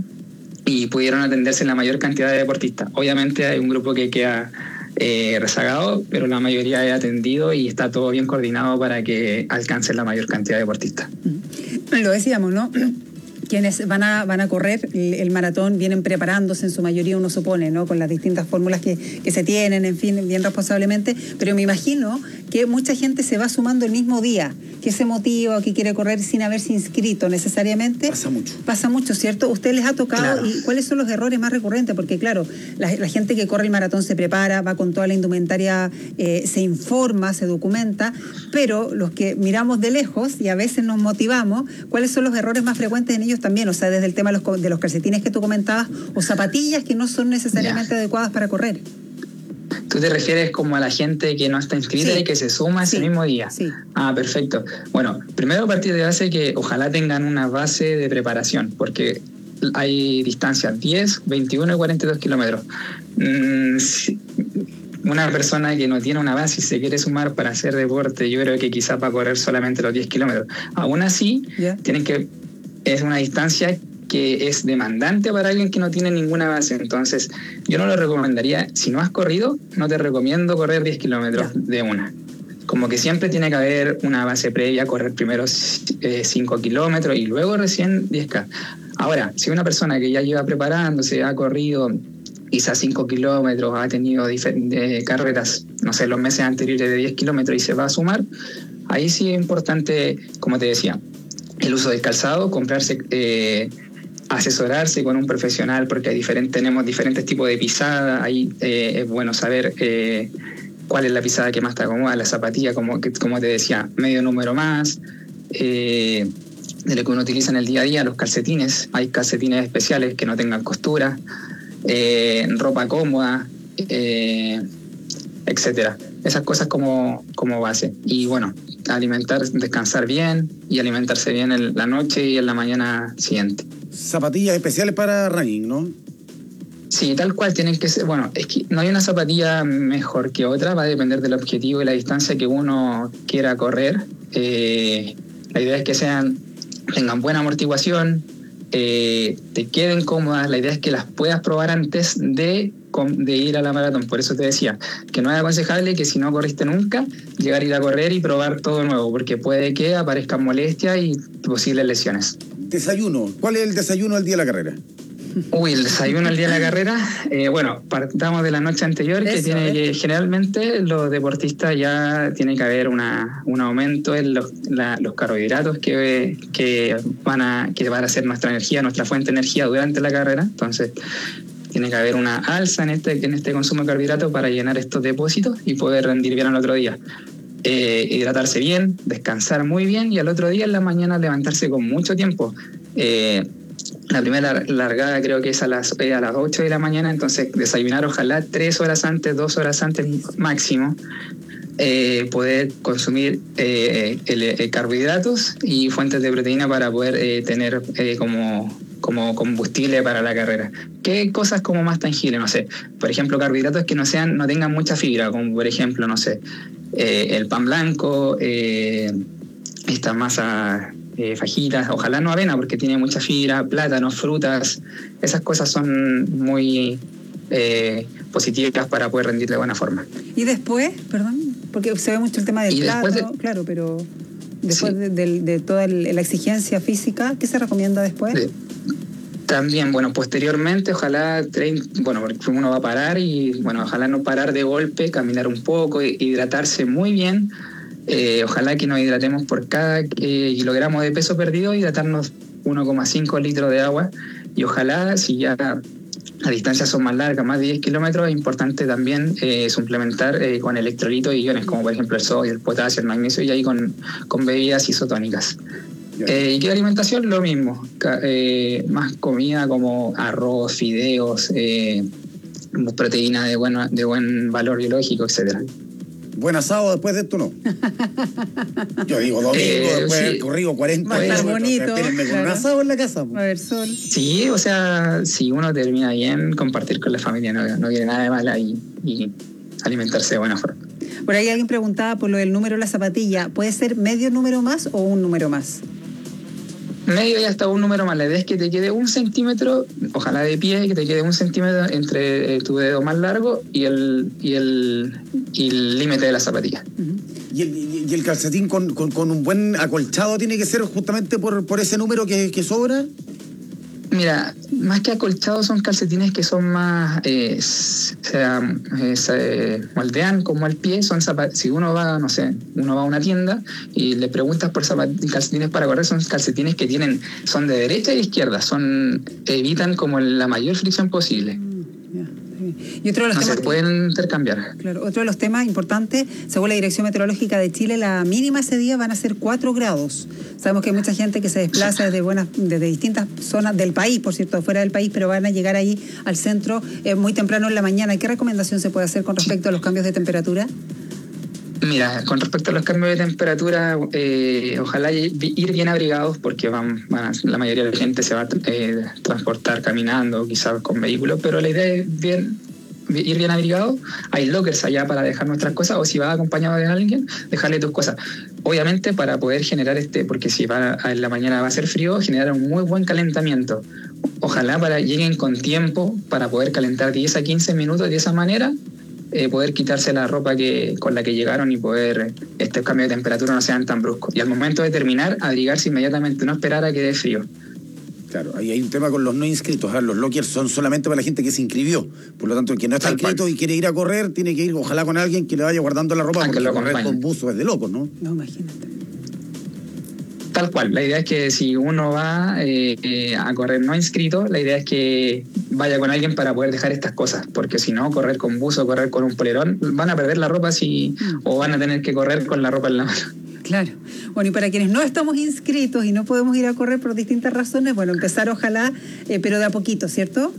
y pudieron atenderse la mayor cantidad de deportistas. Obviamente hay un grupo que queda eh, rezagado, pero la mayoría es atendido y está todo bien coordinado para que alcancen la mayor cantidad de deportistas. Lo decíamos, ¿no? Quienes van a van a correr el, el maratón vienen preparándose en su mayoría, uno supone, ¿no? Con las distintas fórmulas que, que se tienen, en fin, bien responsablemente, pero me imagino que mucha gente se va sumando el mismo día, que se motiva, que quiere correr sin haberse inscrito necesariamente. Pasa mucho. Pasa mucho, ¿cierto? ¿Usted les ha tocado? Claro. ¿Y cuáles son los errores más recurrentes? Porque claro, la, la gente que corre el maratón se prepara, va con toda la indumentaria, eh, se informa, se documenta, pero los que miramos de lejos y a veces nos motivamos, ¿cuáles son los errores más frecuentes en ellos también? O sea, desde el tema de los, de los calcetines que tú comentabas o zapatillas que no son necesariamente yeah. adecuadas para correr. ¿Tú te refieres como a la gente que no está inscrita sí. y que se suma ese sí. mismo día? Sí. Ah, perfecto. Bueno, primero partir de base que ojalá tengan una base de preparación, porque hay distancias diez, veintiuno y cuarenta y dos kilómetros. Mm, si una persona que no tiene una base y se quiere sumar para hacer deporte, yo creo que quizás va a correr solamente los diez kilómetros. Aún así, yeah. tienen que... Es una distancia que es demandante para alguien que no tiene ninguna base. Entonces, yo no lo recomendaría. Si no has corrido, no te recomiendo correr diez kilómetros de una. Como que siempre tiene que haber una base previa, correr primero eh, cinco kilómetros y luego recién diez K. Ahora, si una persona que ya lleva preparándose, ha corrido quizás cinco kilómetros, ha tenido diferentes carreras, no sé, los meses anteriores de diez kilómetros y se va a sumar, ahí sí es importante, como te decía, el uso del calzado, comprarse, eh, asesorarse con un profesional, porque hay diferentes, tenemos diferentes tipos de pisada. Ahí eh, es bueno saber eh, cuál es la pisada que más te acomoda, la zapatilla, como, como te decía, medio número más, eh, de lo que uno utiliza en el día a día, los calcetines. Hay calcetines especiales que no tengan costura, eh, ropa cómoda, eh, etcétera. Esas cosas como, como base. Y bueno, alimentar, descansar bien y alimentarse bien en la noche y en la mañana siguiente. Zapatillas especiales para running, ¿no? Sí, tal cual tienen que ser. Bueno, es que no hay una zapatilla mejor que otra, va a depender del objetivo y la distancia que uno quiera correr. Eh, la idea es que sean, tengan buena amortiguación, eh, te queden cómodas. La idea es que las puedas probar antes de de ir a la maratón. Por eso te decía que no es aconsejable que si no corriste nunca, llegar a ir a correr y probar todo nuevo, porque puede que aparezcan molestias y posibles lesiones. Desayuno. ¿Cuál es el desayuno al día de la carrera? Uy, el desayuno al día de la carrera, eh, bueno, partamos de la noche anterior, que eso, tiene que, generalmente los deportistas ya tiene que haber una, un aumento en los, la, los carbohidratos que, que, van a, que van a ser nuestra energía, nuestra fuente de energía durante la carrera. Entonces tiene que haber una alza en este, en este consumo de carbohidratos para llenar estos depósitos y poder rendir bien al otro día. Eh, hidratarse bien, descansar muy bien y al otro día en la mañana levantarse con mucho tiempo. Eh, la primera largada creo que es a las, eh, a las ocho de la mañana, entonces desayunar ojalá tres horas antes, dos horas antes máximo. Eh, poder consumir eh, el, el carbohidratos y fuentes de proteína para poder eh, tener eh, como... como combustible para la carrera. ¿Qué cosas como más tangibles? No sé, por ejemplo, carbohidratos que no sean, no tengan mucha fibra, como por ejemplo, no sé, eh, el pan blanco, eh, estas masas, eh, fajitas, ojalá no avena porque tiene mucha fibra, plátanos, frutas, esas cosas son muy eh, positivas para poder rendir de buena forma. Y después, perdón, porque se ve mucho el tema del y plato, de, claro, pero después sí. de, de, de toda la exigencia física, ¿qué se recomienda después? Sí. También, bueno, posteriormente, ojalá, bueno, porque uno va a parar y, bueno, ojalá no parar de golpe, caminar un poco, hidratarse muy bien. Eh, ojalá que nos hidratemos por cada eh, kilogramo de peso perdido, hidratarnos uno coma cinco litros de agua. Y ojalá, si ya las distancias son más largas, más de diez kilómetros, es importante también eh, suplementar eh, con electrolitos y iones, como por ejemplo el sodio, el potasio, el magnesio, y ahí con, con bebidas isotónicas. Eh, y que la alimentación lo mismo, eh, más comida como arroz, fideos, eh, proteína de, bueno, de buen valor biológico, etcétera. Buen asado después de esto, ¿no? Yo digo domingo, Eh, después sí. del corrido cuarenta. Va a estar bonito. Espérenme con un asado en la casa. Va a haber sol. Sí, o sea, si uno termina bien, compartir con la familia no, no tiene nada de mal y, y alimentarse de buena forma. Por ahí alguien preguntaba por lo del número de la zapatilla. ¿Puede ser medio número más o un número más? Medio y hasta un número más. La idea es que te quede un centímetro, ojalá de pie, que te quede un centímetro entre eh, tu dedo más largo y el y el y el límite de la zapatilla. Y el, y el calcetín con, con, con un buen acolchado tiene que ser justamente por, por ese número que, que sobra. Mira, más que acolchados son calcetines que son más, eh, se, eh, se moldean como al pie, son zapat- si uno va, no sé, uno va a una tienda y le preguntas por zapat- calcetines para correr, son calcetines que tienen, son de derecha e izquierda, son, evitan como la mayor fricción posible. Y otro de los no temas se que- pueden intercambiar. Claro, otro de los temas importantes, según la Dirección Meteorológica de Chile, la mínima ese día van a ser cuatro grados. Sabemos que hay mucha gente que se desplaza desde buenas, desde distintas zonas del país, por cierto, fuera del país, pero van a llegar ahí al centro eh, muy temprano en la mañana. ¿Qué recomendación se puede hacer con respecto a los cambios de temperatura? Mira, con respecto a los cambios de temperatura, eh, ojalá ir bien abrigados porque van, van a- la mayoría de la gente se va a eh, transportar caminando, quizás con vehículos, pero la idea es bien, ir bien abrigados. Hay lockers allá para dejar nuestras cosas, o si vas acompañado de alguien, dejarle tus cosas. Obviamente para poder generar este, porque si va en la mañana va a ser frío, generar un muy buen calentamiento. Ojalá para lleguen con tiempo para poder calentar diez a quince minutos y de esa manera Eh, poder quitarse la ropa que con la que llegaron y poder estos cambios de temperatura no sean tan bruscos. Y al momento de terminar, abrigarse inmediatamente, no esperar a que dé frío. Claro, ahí hay un tema con los no inscritos. ¿eh? Los lockers son solamente para la gente que se inscribió. Por lo tanto, el que no está Tal cual. inscrito y quiere ir a correr, tiene que ir, ojalá, con alguien que le vaya guardando la ropa, Ah, que porque lo correr acompañe. con buzo es de locos, ¿no? No, imagínate. Tal cual, la idea es que si uno va eh, eh, a correr no inscrito, la idea es que vaya con alguien para poder dejar estas cosas, porque si no, correr con buzo, correr con un polerón, van a perder la ropa si, o van a tener que correr con la ropa en la mano. Claro. Bueno, y para quienes no estamos inscritos y no podemos ir a correr por distintas razones, bueno, empezar ojalá, eh, pero de a poquito, ¿cierto?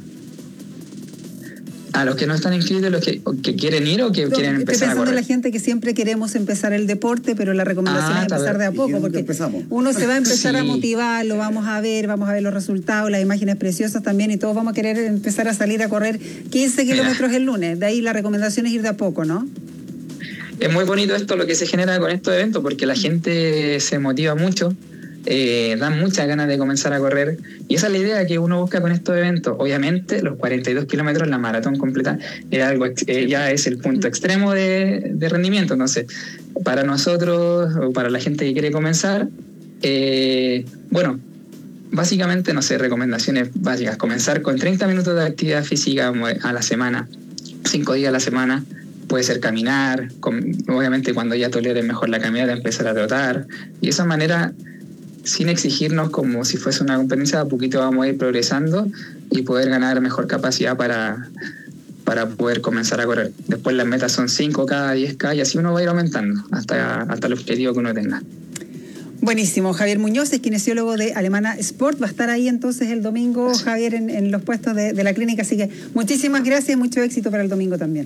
A los que no están inscritos, los que, que quieren ir o que No, quieren estoy empezar a pensando en correr. la gente que siempre queremos empezar el deporte, pero la recomendación Ah, es está empezar de a bien. poco, ¿Y dónde porque empezamos? uno se va a empezar a Sí. motivar, lo vamos a ver, vamos a ver los resultados, las imágenes preciosas también, y todos vamos a querer empezar a salir a correr quince kilómetros el lunes. De ahí la recomendación es ir de a poco, ¿no? Es muy bonito esto, lo que se genera con estos eventos, porque la gente se motiva mucho, eh, dan muchas ganas de comenzar a correr, y esa es la idea que uno busca con estos eventos. Obviamente los cuarenta y dos kilómetros, la maratón completa, es algo, ex- eh, ya es el punto extremo de, de rendimiento. Entonces, para nosotros, o para la gente que quiere comenzar, eh, bueno, básicamente, no sé, recomendaciones básicas: comenzar con treinta minutos de actividad física a la semana, cinco días a la semana. Puede ser caminar, con- obviamente cuando ya toleres mejor la caminata, empezar a trotar. Y de esa manera, sin exigirnos como si fuese una competencia, a poquito vamos a ir progresando y poder ganar mejor capacidad para, para poder comenzar a correr. Después las metas son cinco K, diez K, y así uno va a ir aumentando hasta, hasta el objetivo que uno tenga. Buenísimo. Javier Muñoz es kinesiólogo de Alemana Sport. Va a estar ahí entonces el domingo, Javier, en, en los puestos de, de la clínica. Así que muchísimas gracias y mucho éxito para el domingo también.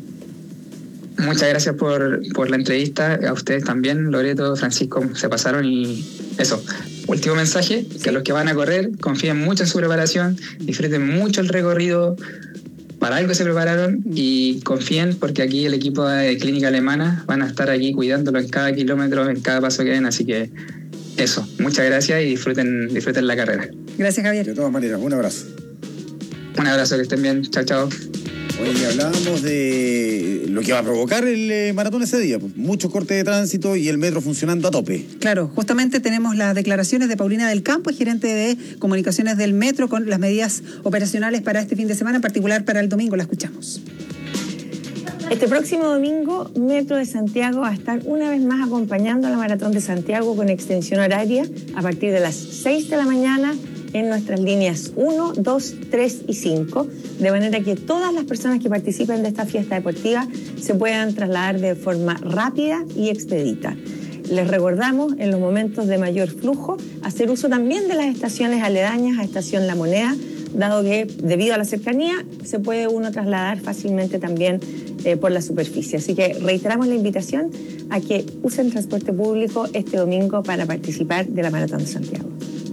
Muchas gracias por, por la entrevista. A ustedes también, Loreto, Francisco, se pasaron. Y eso, último mensaje, que los que van a correr confíen mucho en su preparación, disfruten mucho el recorrido, para algo se prepararon, y confíen porque aquí el equipo de Clínica Alemana van a estar aquí cuidándolo en cada kilómetro, en cada paso que den. Así que eso, muchas gracias y disfruten, disfruten la carrera. Gracias, Javier. De todas maneras, un abrazo. Un abrazo, que estén bien. Chao, chao. Oye, hablábamos de lo que va a provocar el eh, maratón ese día. Pues, muchos cortes de tránsito y el metro funcionando a tope. Claro, justamente tenemos las declaraciones de Paulina del Campo, gerente de comunicaciones del Metro, con las medidas operacionales para este fin de semana, en particular para el domingo. La escuchamos. Este próximo domingo, Metro de Santiago va a estar una vez más acompañando a la Maratón de Santiago con extensión horaria a partir de las seis de la mañana en nuestras líneas uno, dos, tres y cinco, de manera que todas las personas que participen de esta fiesta deportiva se puedan trasladar de forma rápida y expedita. Les recordamos, en los momentos de mayor flujo, hacer uso también de las estaciones aledañas a Estación La Moneda, dado que debido a la cercanía se puede uno trasladar fácilmente también eh, por la superficie. Así que reiteramos la invitación a que usen transporte público este domingo para participar de la Maratón de Santiago.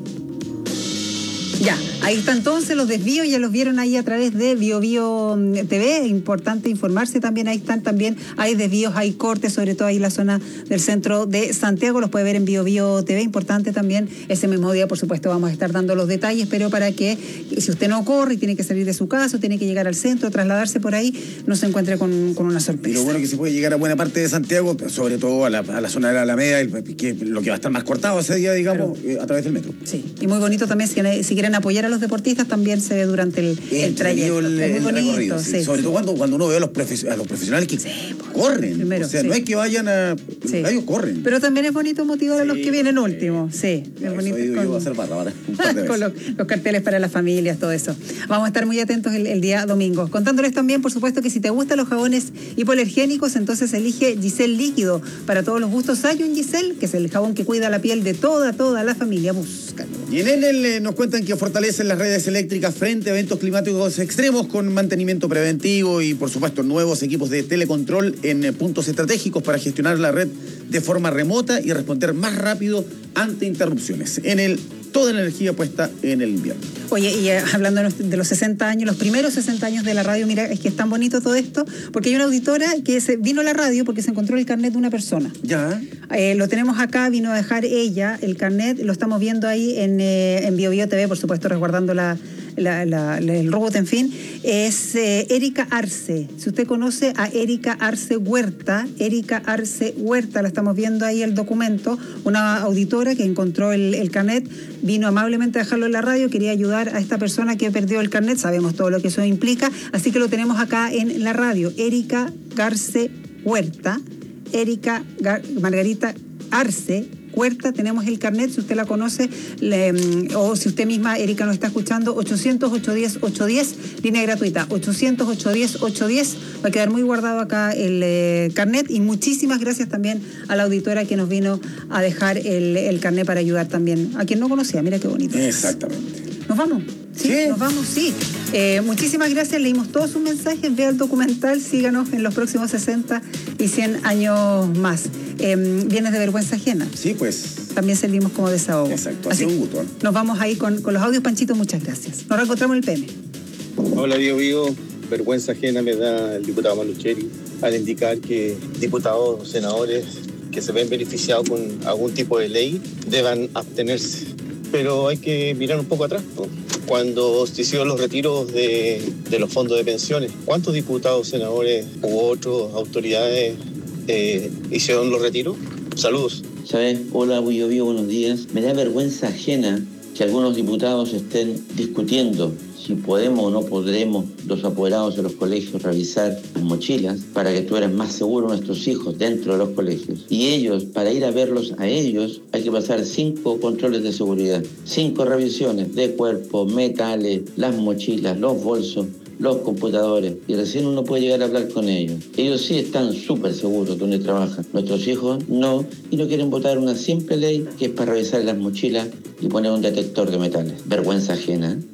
Ya, ahí está entonces los desvíos, ya los vieron ahí a través de Bio Bio T V, importante informarse también, ahí están también, hay desvíos, hay cortes, sobre todo ahí en la zona del centro de Santiago, los puede ver en Bio Bio T V, importante también, ese mismo día por supuesto vamos a estar dando los detalles, pero para que si usted no corre y tiene que salir de su casa, tiene que llegar al centro, trasladarse por ahí, no se encuentre con, con una sorpresa. Y lo bueno que se puede llegar a buena parte de Santiago, sobre todo a la, a la zona de la Alameda, que lo que va a estar más cortado ese día, digamos, eh, a través del metro. Sí, y muy bonito también, si, si quieren apoyar a los deportistas, también se ve durante el, el trayecto. El, es muy el bonito, recorrido, sí. Sí, sobre sí. todo cuando, cuando uno ve a los, profes, a los profesionales que sí, corren. Primero, o sea, sí. no es que vayan a... Sí. Ellos corren. Pero también es bonito motivar sí. a los que vienen últimos. Sí, ya, es bonito. Yo, con, yo voy a hacer barra, barra, con los, los carteles para las familias, todo eso. Vamos a estar muy atentos el, el día domingo. Contándoles también, por supuesto, que si te gustan los jabones hipoalergénicos, entonces elige Giselle Líquido. Para todos los gustos hay un Giselle, que es el jabón que cuida la piel de toda, toda la familia. Búscalo. Y en él eh, nos cuentan que fortalecen las redes eléctricas frente a eventos climáticos extremos con mantenimiento preventivo y, por supuesto, nuevos equipos de telecontrol en eh, puntos estratégicos para gestionar la red de forma remota y responder más rápido ante interrupciones. En el toda la energía puesta en el invierno. Oye, y eh, hablando de los, de los sesenta años, los primeros sesenta años de la radio, mira, es que es tan bonito todo esto, porque hay una auditora que se, vino a la radio porque se encontró el carnet de una persona. Ya. Eh, lo tenemos acá, vino a dejar ella el carnet, lo estamos viendo ahí en, eh, en Bio Bio T V, por supuesto, resguardando la, la, la, la, el robot, en fin. Es eh, Erika Arce. Si usted conoce a Erika Arce Huerta, Erika Arce Huerta, la estamos viendo ahí el documento, una auditora que encontró el, el carnet, vino amablemente a dejarlo en la radio, quería ayudar a esta persona que perdió el carnet, sabemos todo lo que eso implica, así que lo tenemos acá en la radio. Erika Garce Huerta, Erika Gar Margarita Arce Huerta, tenemos el carnet, si usted la conoce, le, o si usted misma, Erika, nos está escuchando, ochocientos, ochocientos diez, ochocientos diez, línea gratuita, ochocientos, ochocientos diez, ochocientos diez, va a quedar muy guardado acá el eh, carnet, y muchísimas gracias también a la auditora que nos vino a dejar el, el carnet para ayudar también a quien no conocía, mira qué bonito. Exactamente. ¿Nos vamos? Sí, ¿Sí? Nos vamos, sí. Eh, muchísimas gracias, leímos todos sus mensajes, vea el documental, síganos en los próximos sesenta y cien años más. Eh, vienes de vergüenza ajena. Sí, pues. También servimos como desahogo. Exacto, ha sido un gusto. ¿eh? Nos vamos ahí con, con los audios, Panchito, muchas gracias. Nos reencontramos en el P M. Hola, Bio Bio. Vergüenza ajena me da el diputado Malucheri al indicar que diputados o senadores que se ven beneficiados con algún tipo de ley deban abstenerse. Pero hay que mirar un poco atrás, ¿no? Cuando se hicieron los retiros de, de los fondos de pensiones, ¿cuántos diputados, senadores u otras autoridades eh, hicieron los retiros? Saludos. ¿Sabes? Hola, Bio Bio, buenos días. Me da vergüenza ajena que algunos diputados estén discutiendo si podemos o no podremos los apoderados de los colegios revisar las mochilas para que estuvieran más seguros nuestros hijos dentro de los colegios. Y ellos, para ir a verlos a ellos, hay que pasar cinco controles de seguridad, cinco revisiones de cuerpo, metales, las mochilas, los bolsos, los computadores, y recién uno puede llegar a hablar con ellos. Ellos sí están súper seguros donde trabajan. Nuestros hijos no, y no quieren votar una simple ley que es para revisar las mochilas y poner un detector de metales. Vergüenza ajena, ¿eh?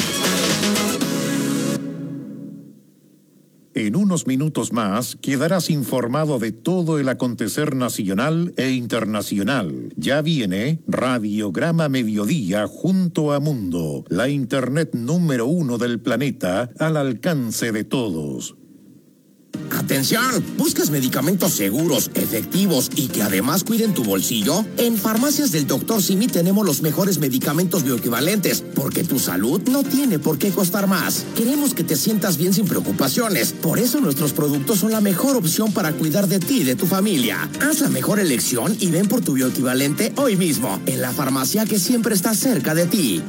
En unos minutos más quedarás informado de todo el acontecer nacional e internacional. Ya viene Radiograma Mediodía junto a Mundo, la internet número uno del planeta al alcance de todos. ¡Atención! ¿Buscas medicamentos seguros, efectivos y que además cuiden tu bolsillo? En Farmacias del doctor Simi tenemos los mejores medicamentos bioequivalentes, porque tu salud no tiene por qué costar más. Queremos que te sientas bien sin preocupaciones. Por eso nuestros productos son la mejor opción para cuidar de ti y de tu familia. Haz la mejor elección y ven por tu bioequivalente hoy mismo, en la farmacia que siempre está cerca de ti.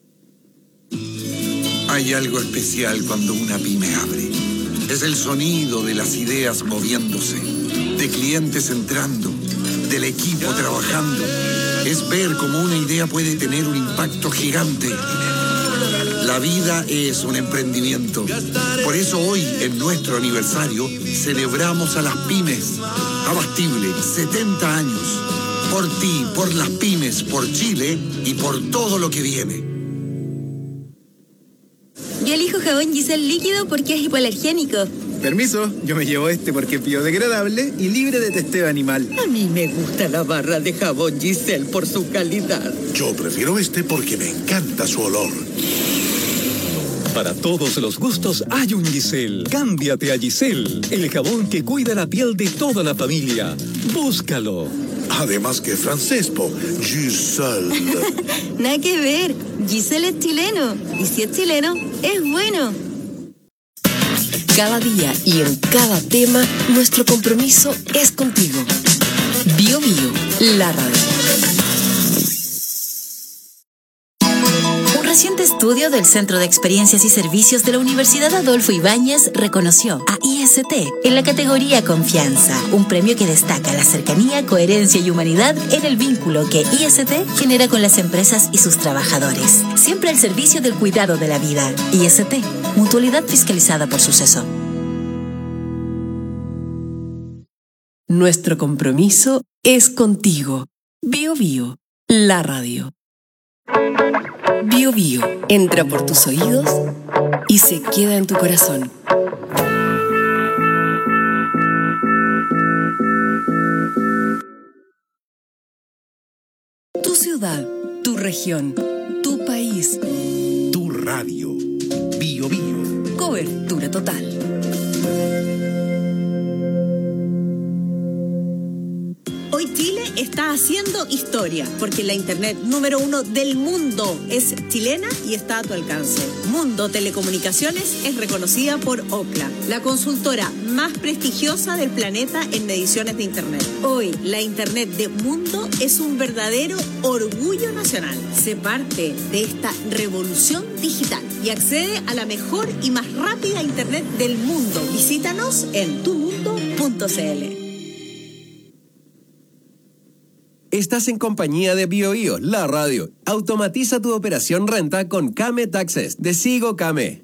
Hay algo especial cuando una pyme abre. Es el sonido de las ideas moviéndose, de clientes entrando, del equipo trabajando. Es ver cómo una idea puede tener un impacto gigante. La vida es un emprendimiento. Por eso hoy, en nuestro aniversario, celebramos a las pymes. Abastible, setenta años. Por ti, por las pymes, por Chile y por todo lo que viene. Yo elijo jabón Giselle líquido porque es hipoalergénico. Permiso, yo me llevo este porque es biodegradable y libre de testeo animal. A mí me gusta la barra de jabón Giselle por su calidad. Yo prefiero este porque me encanta su olor. Para todos los gustos hay un Giselle. Cámbiate a Giselle, el jabón que cuida la piel de toda la familia. Búscalo. Además que francés, po. Giselle. Nada que ver. Giselle es chileno. Y si es chileno, es bueno. Cada día y en cada tema, nuestro compromiso es contigo. Bio Bio, la radio. Un reciente estudio del Centro de Experiencias y Servicios de la Universidad Adolfo Ibáñez reconoció a I S T en la categoría Confianza, un premio que destaca la cercanía, coherencia y humanidad en el vínculo que I S T genera con las empresas y sus trabajadores, siempre al servicio del cuidado de la vida. I S T, mutualidad fiscalizada por Suceso. Nuestro compromiso es contigo. Bio Bio, la radio. Bio Bio entra por tus oídos y se queda en tu corazón. Tu ciudad, tu región, tu país, tu radio. Bio Bio. Cobertura total. Hoy Chile está haciendo historia porque la internet número uno del mundo es chilena y está a tu alcance. Mundo Telecomunicaciones es reconocida por Ookla, la consultora más prestigiosa del planeta en mediciones de internet. Hoy la internet de Mundo es un verdadero orgullo nacional. Sé parte de esta revolución digital y accede a la mejor y más rápida internet del mundo. Visítanos en tu mundo punto c l. Estás en compañía de BioBio, la radio. Automatiza tu operación renta con Kame Taxes de Sigo Kame.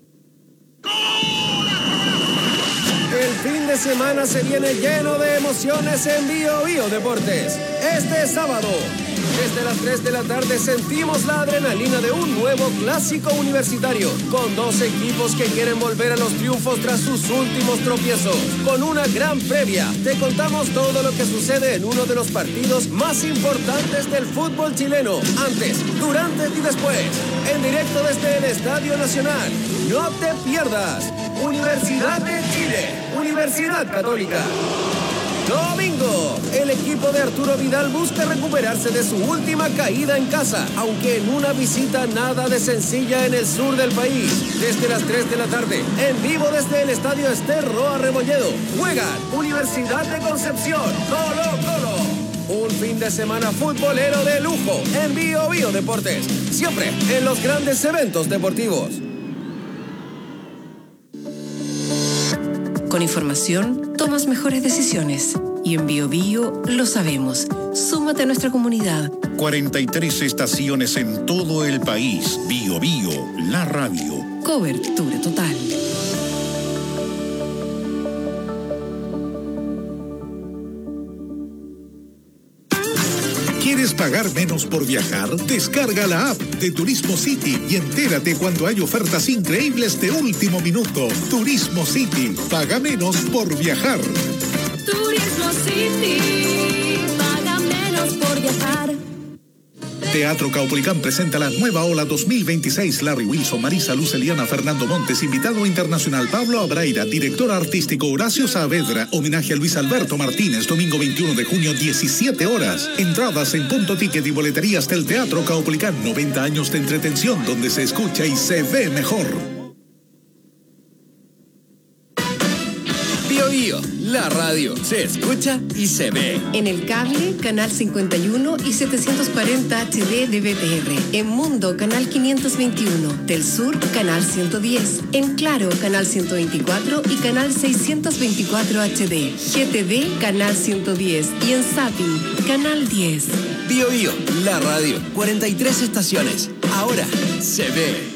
El fin de semana se viene lleno de emociones en BioBio Deportes. Este sábado, desde las tres de la tarde, sentimos la adrenalina de un nuevo clásico universitario, con dos equipos que quieren volver a los triunfos tras sus últimos tropiezos. Con una gran previa, te contamos todo lo que sucede en uno de los partidos más importantes del fútbol chileno, antes, durante y después, en directo desde el Estadio Nacional. No te pierdas. Universidad de Chile, Universidad Católica. Domingo, el equipo de Arturo Vidal busca recuperarse de su última caída en casa, aunque en una visita nada de sencilla en el sur del país. Desde las tres de la tarde, en vivo desde el Estadio Ester Roa Rebolledo, juegan Universidad de Concepción, Colo Colo. Un fin de semana futbolero de lujo en BioBio Deportes, siempre en los grandes eventos deportivos. Con información, tomas mejores decisiones. Y en Bio Bio lo sabemos. Súmate a nuestra comunidad. cuarenta y tres estaciones en todo el país. Bio Bio, la radio. Cobertura total. ¿Quieres pagar menos por viajar? Descarga la app de Turismo City y entérate cuando hay ofertas increíbles de último minuto. Turismo City. Paga menos por viajar. Turismo City. Paga menos por viajar. Teatro Caupolicán presenta la nueva ola dos mil veintiséis. Larry Wilson, Marisa Luz, Eliana, Fernando Montes, invitado internacional Pablo Abraira, director artístico Horacio Saavedra, homenaje a Luis Alberto Martínez, domingo veintiuno de junio, diecisiete horas. Entradas en punto ticket y boleterías del Teatro Caupolicán. noventa años de entretención donde se escucha y se ve mejor. BioBio, la radio, se escucha y se ve. En el cable, canal cincuenta y uno y setecientos cuarenta H D de B T R. En Mundo, canal quinientos veintiuno. Del Sur, canal ciento diez. En Claro, canal ciento veinticuatro y canal seiscientos veinticuatro H D. G T V, canal ciento diez. Y en Zapping, canal diez. BioBio, la radio, cuarenta y tres estaciones. Ahora se ve.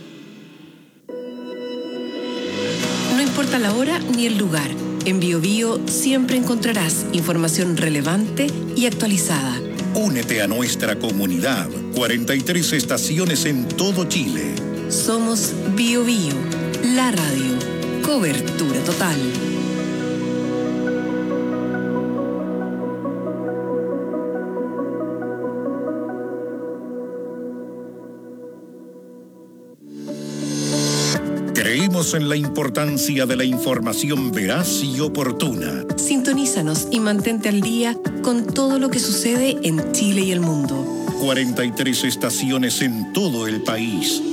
No importa la hora ni el lugar. En Bio Bio siempre encontrarás información relevante y actualizada. Únete a nuestra comunidad. cuarenta y tres estaciones en todo Chile. Somos Bio Bio, la radio. Cobertura total. Creemos en la importancia de la información veraz y oportuna. Sintonízanos y mantente al día con todo lo que sucede en Chile y el mundo. cuarenta y tres estaciones en todo el país.